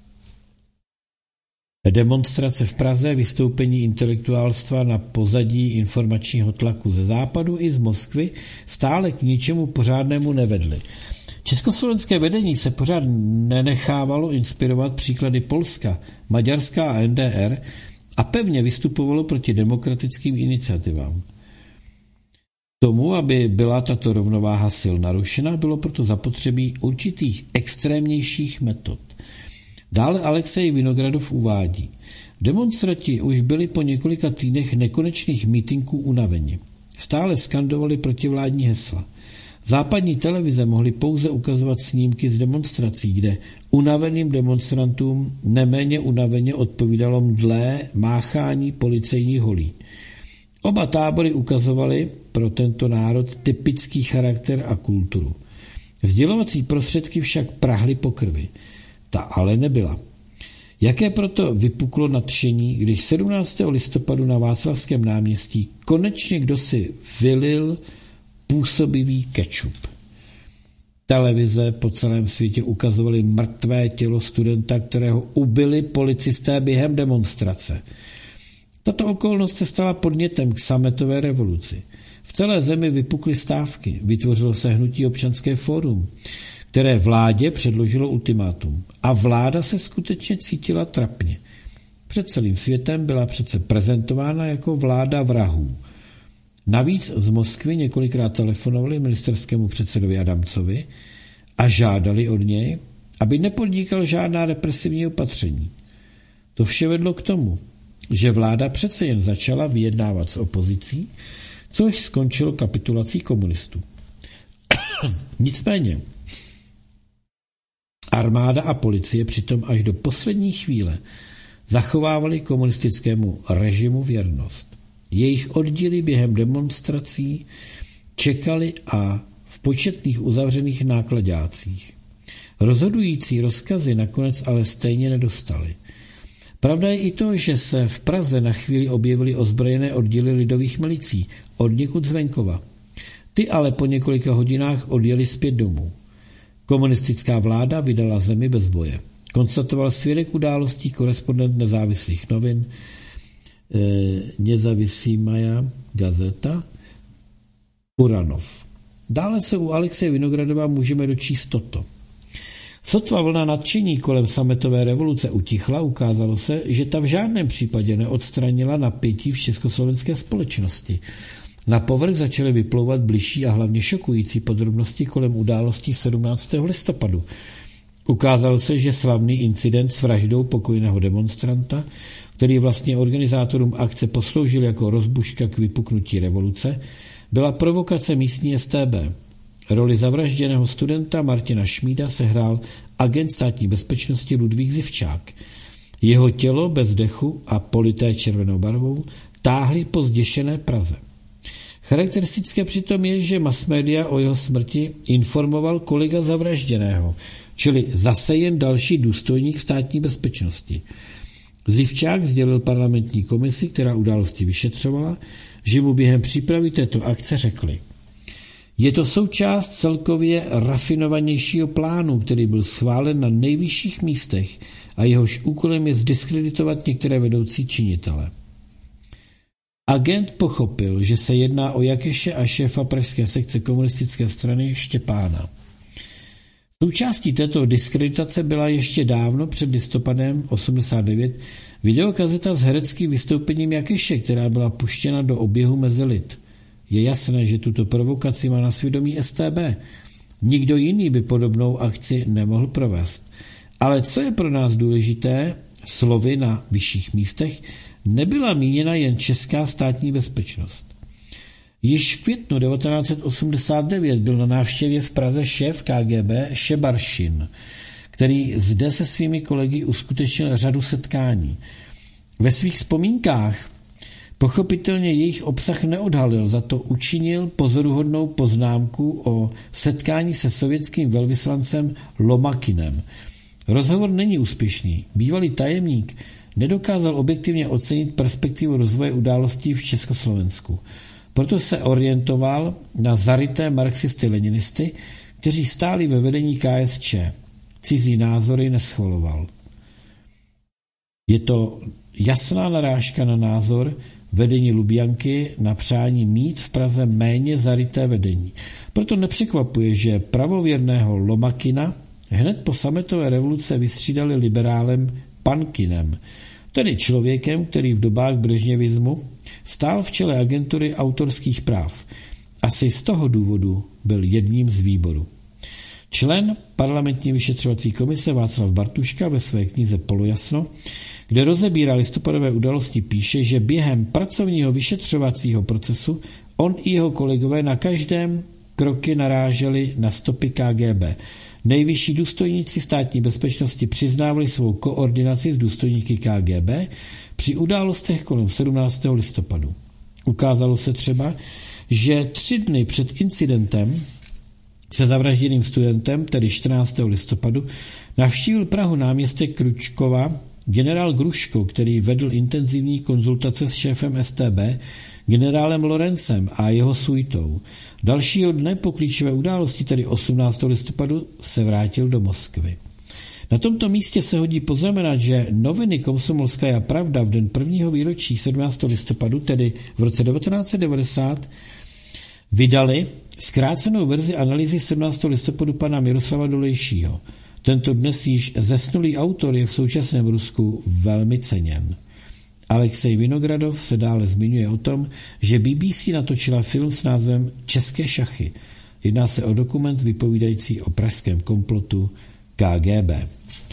A: Demonstrace v Praze, vystoupení intelektuálstva na pozadí informačního tlaku ze západu i z Moskvy stále k ničemu pořádnému nevedly. Československé vedení se pořád nenechávalo inspirovat příklady Polska, Maďarska a N D R a pevně vystupovalo proti demokratickým iniciativám. Tomu, aby byla tato rovnováha sil narušena, bylo proto zapotřebí určitých extrémnějších metod. Dále Alexej Vinogradov uvádí: demonstranti už byli po několika týdnech nekonečných mítinků unaveni. Stále skandovali protivládní hesla. Západní televize mohly pouze ukazovat snímky z demonstrací, kde unaveným demonstrantům neméně unaveně odpovídalo mdlé máchání policejních holí. Oba tábory ukazovaly pro tento národ typický charakter a kulturu. Sdělovací prostředky však prahly po krvi. Ta ale nebyla. Jaké proto vypuklo nadšení, když sedmnáctého listopadu na Václavském náměstí konečně kdosi vylil působivý kečup. Televize po celém světě ukazovaly mrtvé tělo studenta, kterého ubili policisté během demonstrace. Tato okolnost se stala podnětem k sametové revoluci. V celé zemi vypukly stávky, vytvořilo se hnutí Občanské fórum, které vládě předložilo ultimátum. A vláda se skutečně cítila trapně. Před celým světem byla přece prezentována jako vláda vrahů. Navíc z Moskvy několikrát telefonovali ministerskému předsedovi Adamcovi a žádali od něj, aby nepodnikal žádná represivní opatření. To vše vedlo k tomu, že vláda přece jen začala vyjednávat s opozicí, což skončilo kapitulací komunistů. Nicméně armáda a policie přitom až do poslední chvíle zachovávali komunistickému režimu věrnost. Jejich oddíly během demonstrací čekali a v početných uzavřených nákladácích. Rozhodující rozkazy nakonec ale stejně nedostali. Pravda je i to, že se v Praze na chvíli objevily ozbrojené oddíly lidových milicí od někud zvenkova. Ty ale po několika hodinách odjeli zpět domů. Komunistická vláda vydala zemi bez boje. Konstatoval svědek událostí korespondent nezávislých novin e, Nezávislá gazeta Uranov. Dále se u Alexeje Vinogradova můžeme dočíst toto. Sotva vlna nadšení kolem sametové revoluce utichla, ukázalo se, že ta v žádném případě neodstranila napětí v československé společnosti. Na povrch začaly vyplouvat bližší a hlavně šokující podrobnosti kolem událostí sedmnáctého listopadu. Ukázalo se, že slavný incident s vraždou pokojného demonstranta, který vlastně organizátorům akce posloužil jako rozbuška k vypuknutí revoluce, byla provokace místní S T B. Roli zavražděného studenta Martina Šmída sehrál agent státní bezpečnosti Ludvík Zivčák. Jeho tělo bez dechu a polité červenou barvou táhli po zděšené Praze. Charakteristické přitom je, že masmédia o jeho smrti informoval kolega zavražděného, čili zase jen další důstojník státní bezpečnosti. Zivčák sdělil parlamentní komisi, která události vyšetřovala, že mu během přípravy této akce řekli: je to součást celkově rafinovanějšího plánu, který byl schválen na nejvyšších místech a jehož úkolem je zdiskreditovat některé vedoucí činitele. Agent pochopil, že se jedná o Jakeše a šéfa pražské sekce komunistické strany Štěpána. Součástí této diskreditace byla ještě dávno před listopadem osmdesát devět Videokazeta s hereckým vystoupením Jakeše, která byla puštěna do oběhu mezi lid. Je jasné, že tuto provokaci má na svědomí S T B. Nikdo jiný by podobnou akci nemohl provést. Ale co je pro nás důležité, slovy na vyšších místech, nebyla míněna jen česká státní bezpečnost. Již v květnu devatenáct set osmdesát devět byl na návštěvě v Praze šéf K G B Šebaršin, který zde se svými kolegy uskutečnil řadu setkání. Ve svých vzpomínkách pochopitelně jejich obsah neodhalil, za to učinil pozoruhodnou poznámku o setkání se sovětským velvyslancem Lomakinem. Rozhovor není úspěšný. Bývalý tajemník nedokázal objektivně ocenit perspektivu rozvoje událostí v Československu. Proto se orientoval na zaryté marxisty-leninisty, kteří stáli ve vedení K S Č. Cizí názory neschvaloval. Je to jasná narážka na názor vedení Lubjanky na přání mít v Praze méně zaryté vedení. Proto nepřekvapuje, že pravověrného Lomakina hned po sametové revoluce vystřídali liberálem Pankinem, tedy člověkem, který v dobách brežněvismu stál v čele agentury autorských práv. Asi z toho důvodu byl jedním z výboru. Člen parlamentní vyšetřovací komise Václav Bartuška ve své knize Polojasno, kde rozebírá listopadové události, píše, že během pracovního vyšetřovacího procesu on i jeho kolegové na každém kroky naráželi na stopy K G B. Nejvyšší důstojníci státní bezpečnosti přiznávali svou koordinaci s důstojníky K G B při událostech kolem sedmnáctého listopadu. Ukázalo se třeba, že tři dny před incidentem se zavražděným studentem, tedy čtrnáctého listopadu, navštívil Prahu náměstek Kručkova generál Gruško, který vedl intenzivní konzultace s šéfem S T B, generálem Lorencem a jeho suitou. Dalšího dne po klíčové události, tedy osmnáctého listopadu, se vrátil do Moskvy. Na tomto místě se hodí poznamenat, že noviny Komsomolská pravda v den prvního výročí sedmnáctého listopadu, tedy v roce devatenáct set devadesát, vydali zkrácenou verzi analýzy sedmnáctého listopadu pana Miroslava Dolejšího. Tento dnes již zesnulý autor je v současném Rusku velmi ceněn. Alexej Vinogradov se dále zmiňuje o tom, že B B C natočila film s názvem České šachy. Jedná se o dokument vypovídající o pražském komplotu K G B.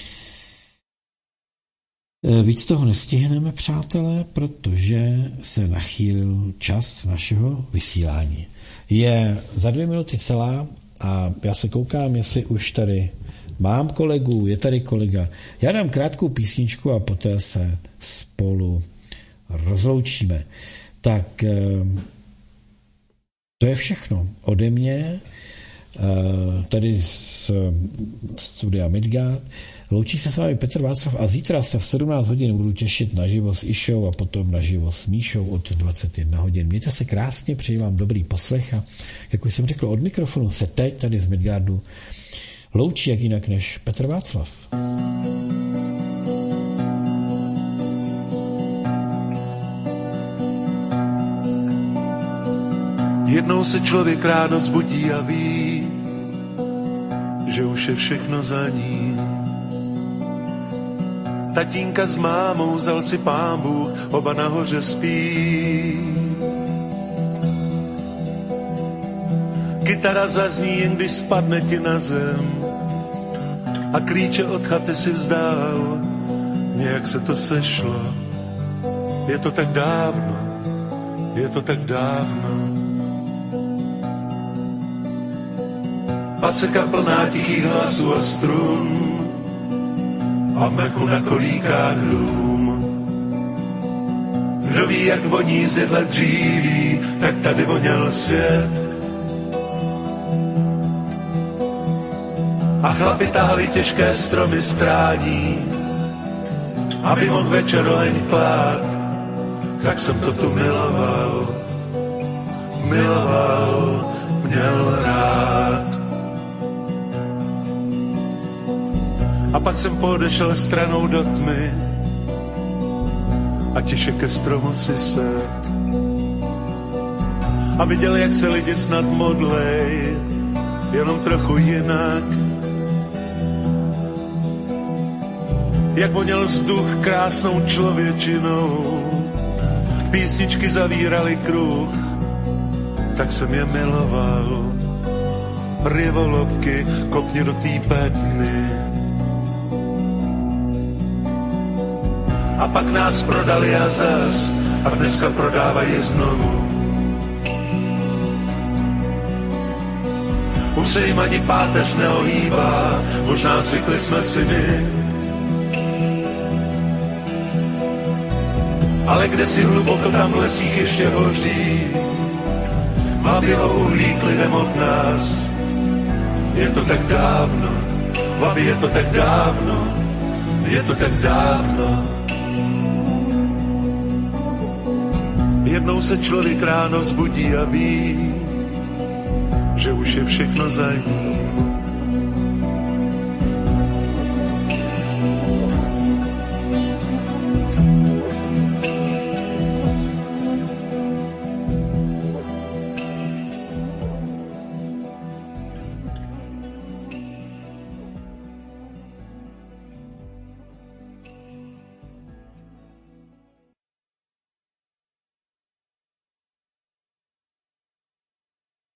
A: Víc toho nestihneme, přátelé, protože se nachýlil čas našeho vysílání. Je za dvě minuty celá a já se koukám, jestli už tady mám kolegu, je tady kolega. Já dám krátkou písničku a poté se spolu rozloučíme. Tak to je všechno ode mě, tady z studia Midgard. Loučí se s vámi Petr Václav a zítra se v sedmnáct hodin budu těšit naživo s Išou a potom naživo s Míšou od dvacet jedna hodin. Mějte se krásně, přeji vám dobrý poslech a jak už jsem řekl, od mikrofonu se teď tady z Midgardu loučí jak jinak než Petr Václav.
C: Jednou se člověk ráno zbudí a ví, že už je všechno za ním. Tatínka s mámou vzal si Pán Bůh, oba nahoře spí. Kytara zazní, jen když spadne ti na zem a klíče od chaty si vzdál. Nějak se to sešlo, je to tak dávno, je to tak dávno. Paseka plná tichých hlasů a strun a v mraku na kolíkách dům. Kdo ví, jak voní z jedle dříví, tak tady voněl svět. A chlapi táhli těžké stromy strání, aby mohl večer oheň plát. Tak jsem to tu miloval, miloval, měl rád. A pak jsem podešel stranou do tmy a tiše ke stromu si sedl a viděl, jak se lidi snad modlej, jenom trochu jinak. jak voněl vzduch krásnou člověčinou. Písničky zavíraly kruh, tak jsem je miloval. Rivolovky, kopni do té bedny. A pak nás prodali a zas, a dneska prodávají znovu. Už se jim ani páteř neohýbá, možná zvykli jsme si my. Ale kde si hluboko tam v lesích ještě hoří, babi ho uhlík lidem od nás. Je to tak dávno, babi, je to tak dávno, je to tak dávno. Jednou se člověk ráno zbudí a ví, že už je všechno za ním.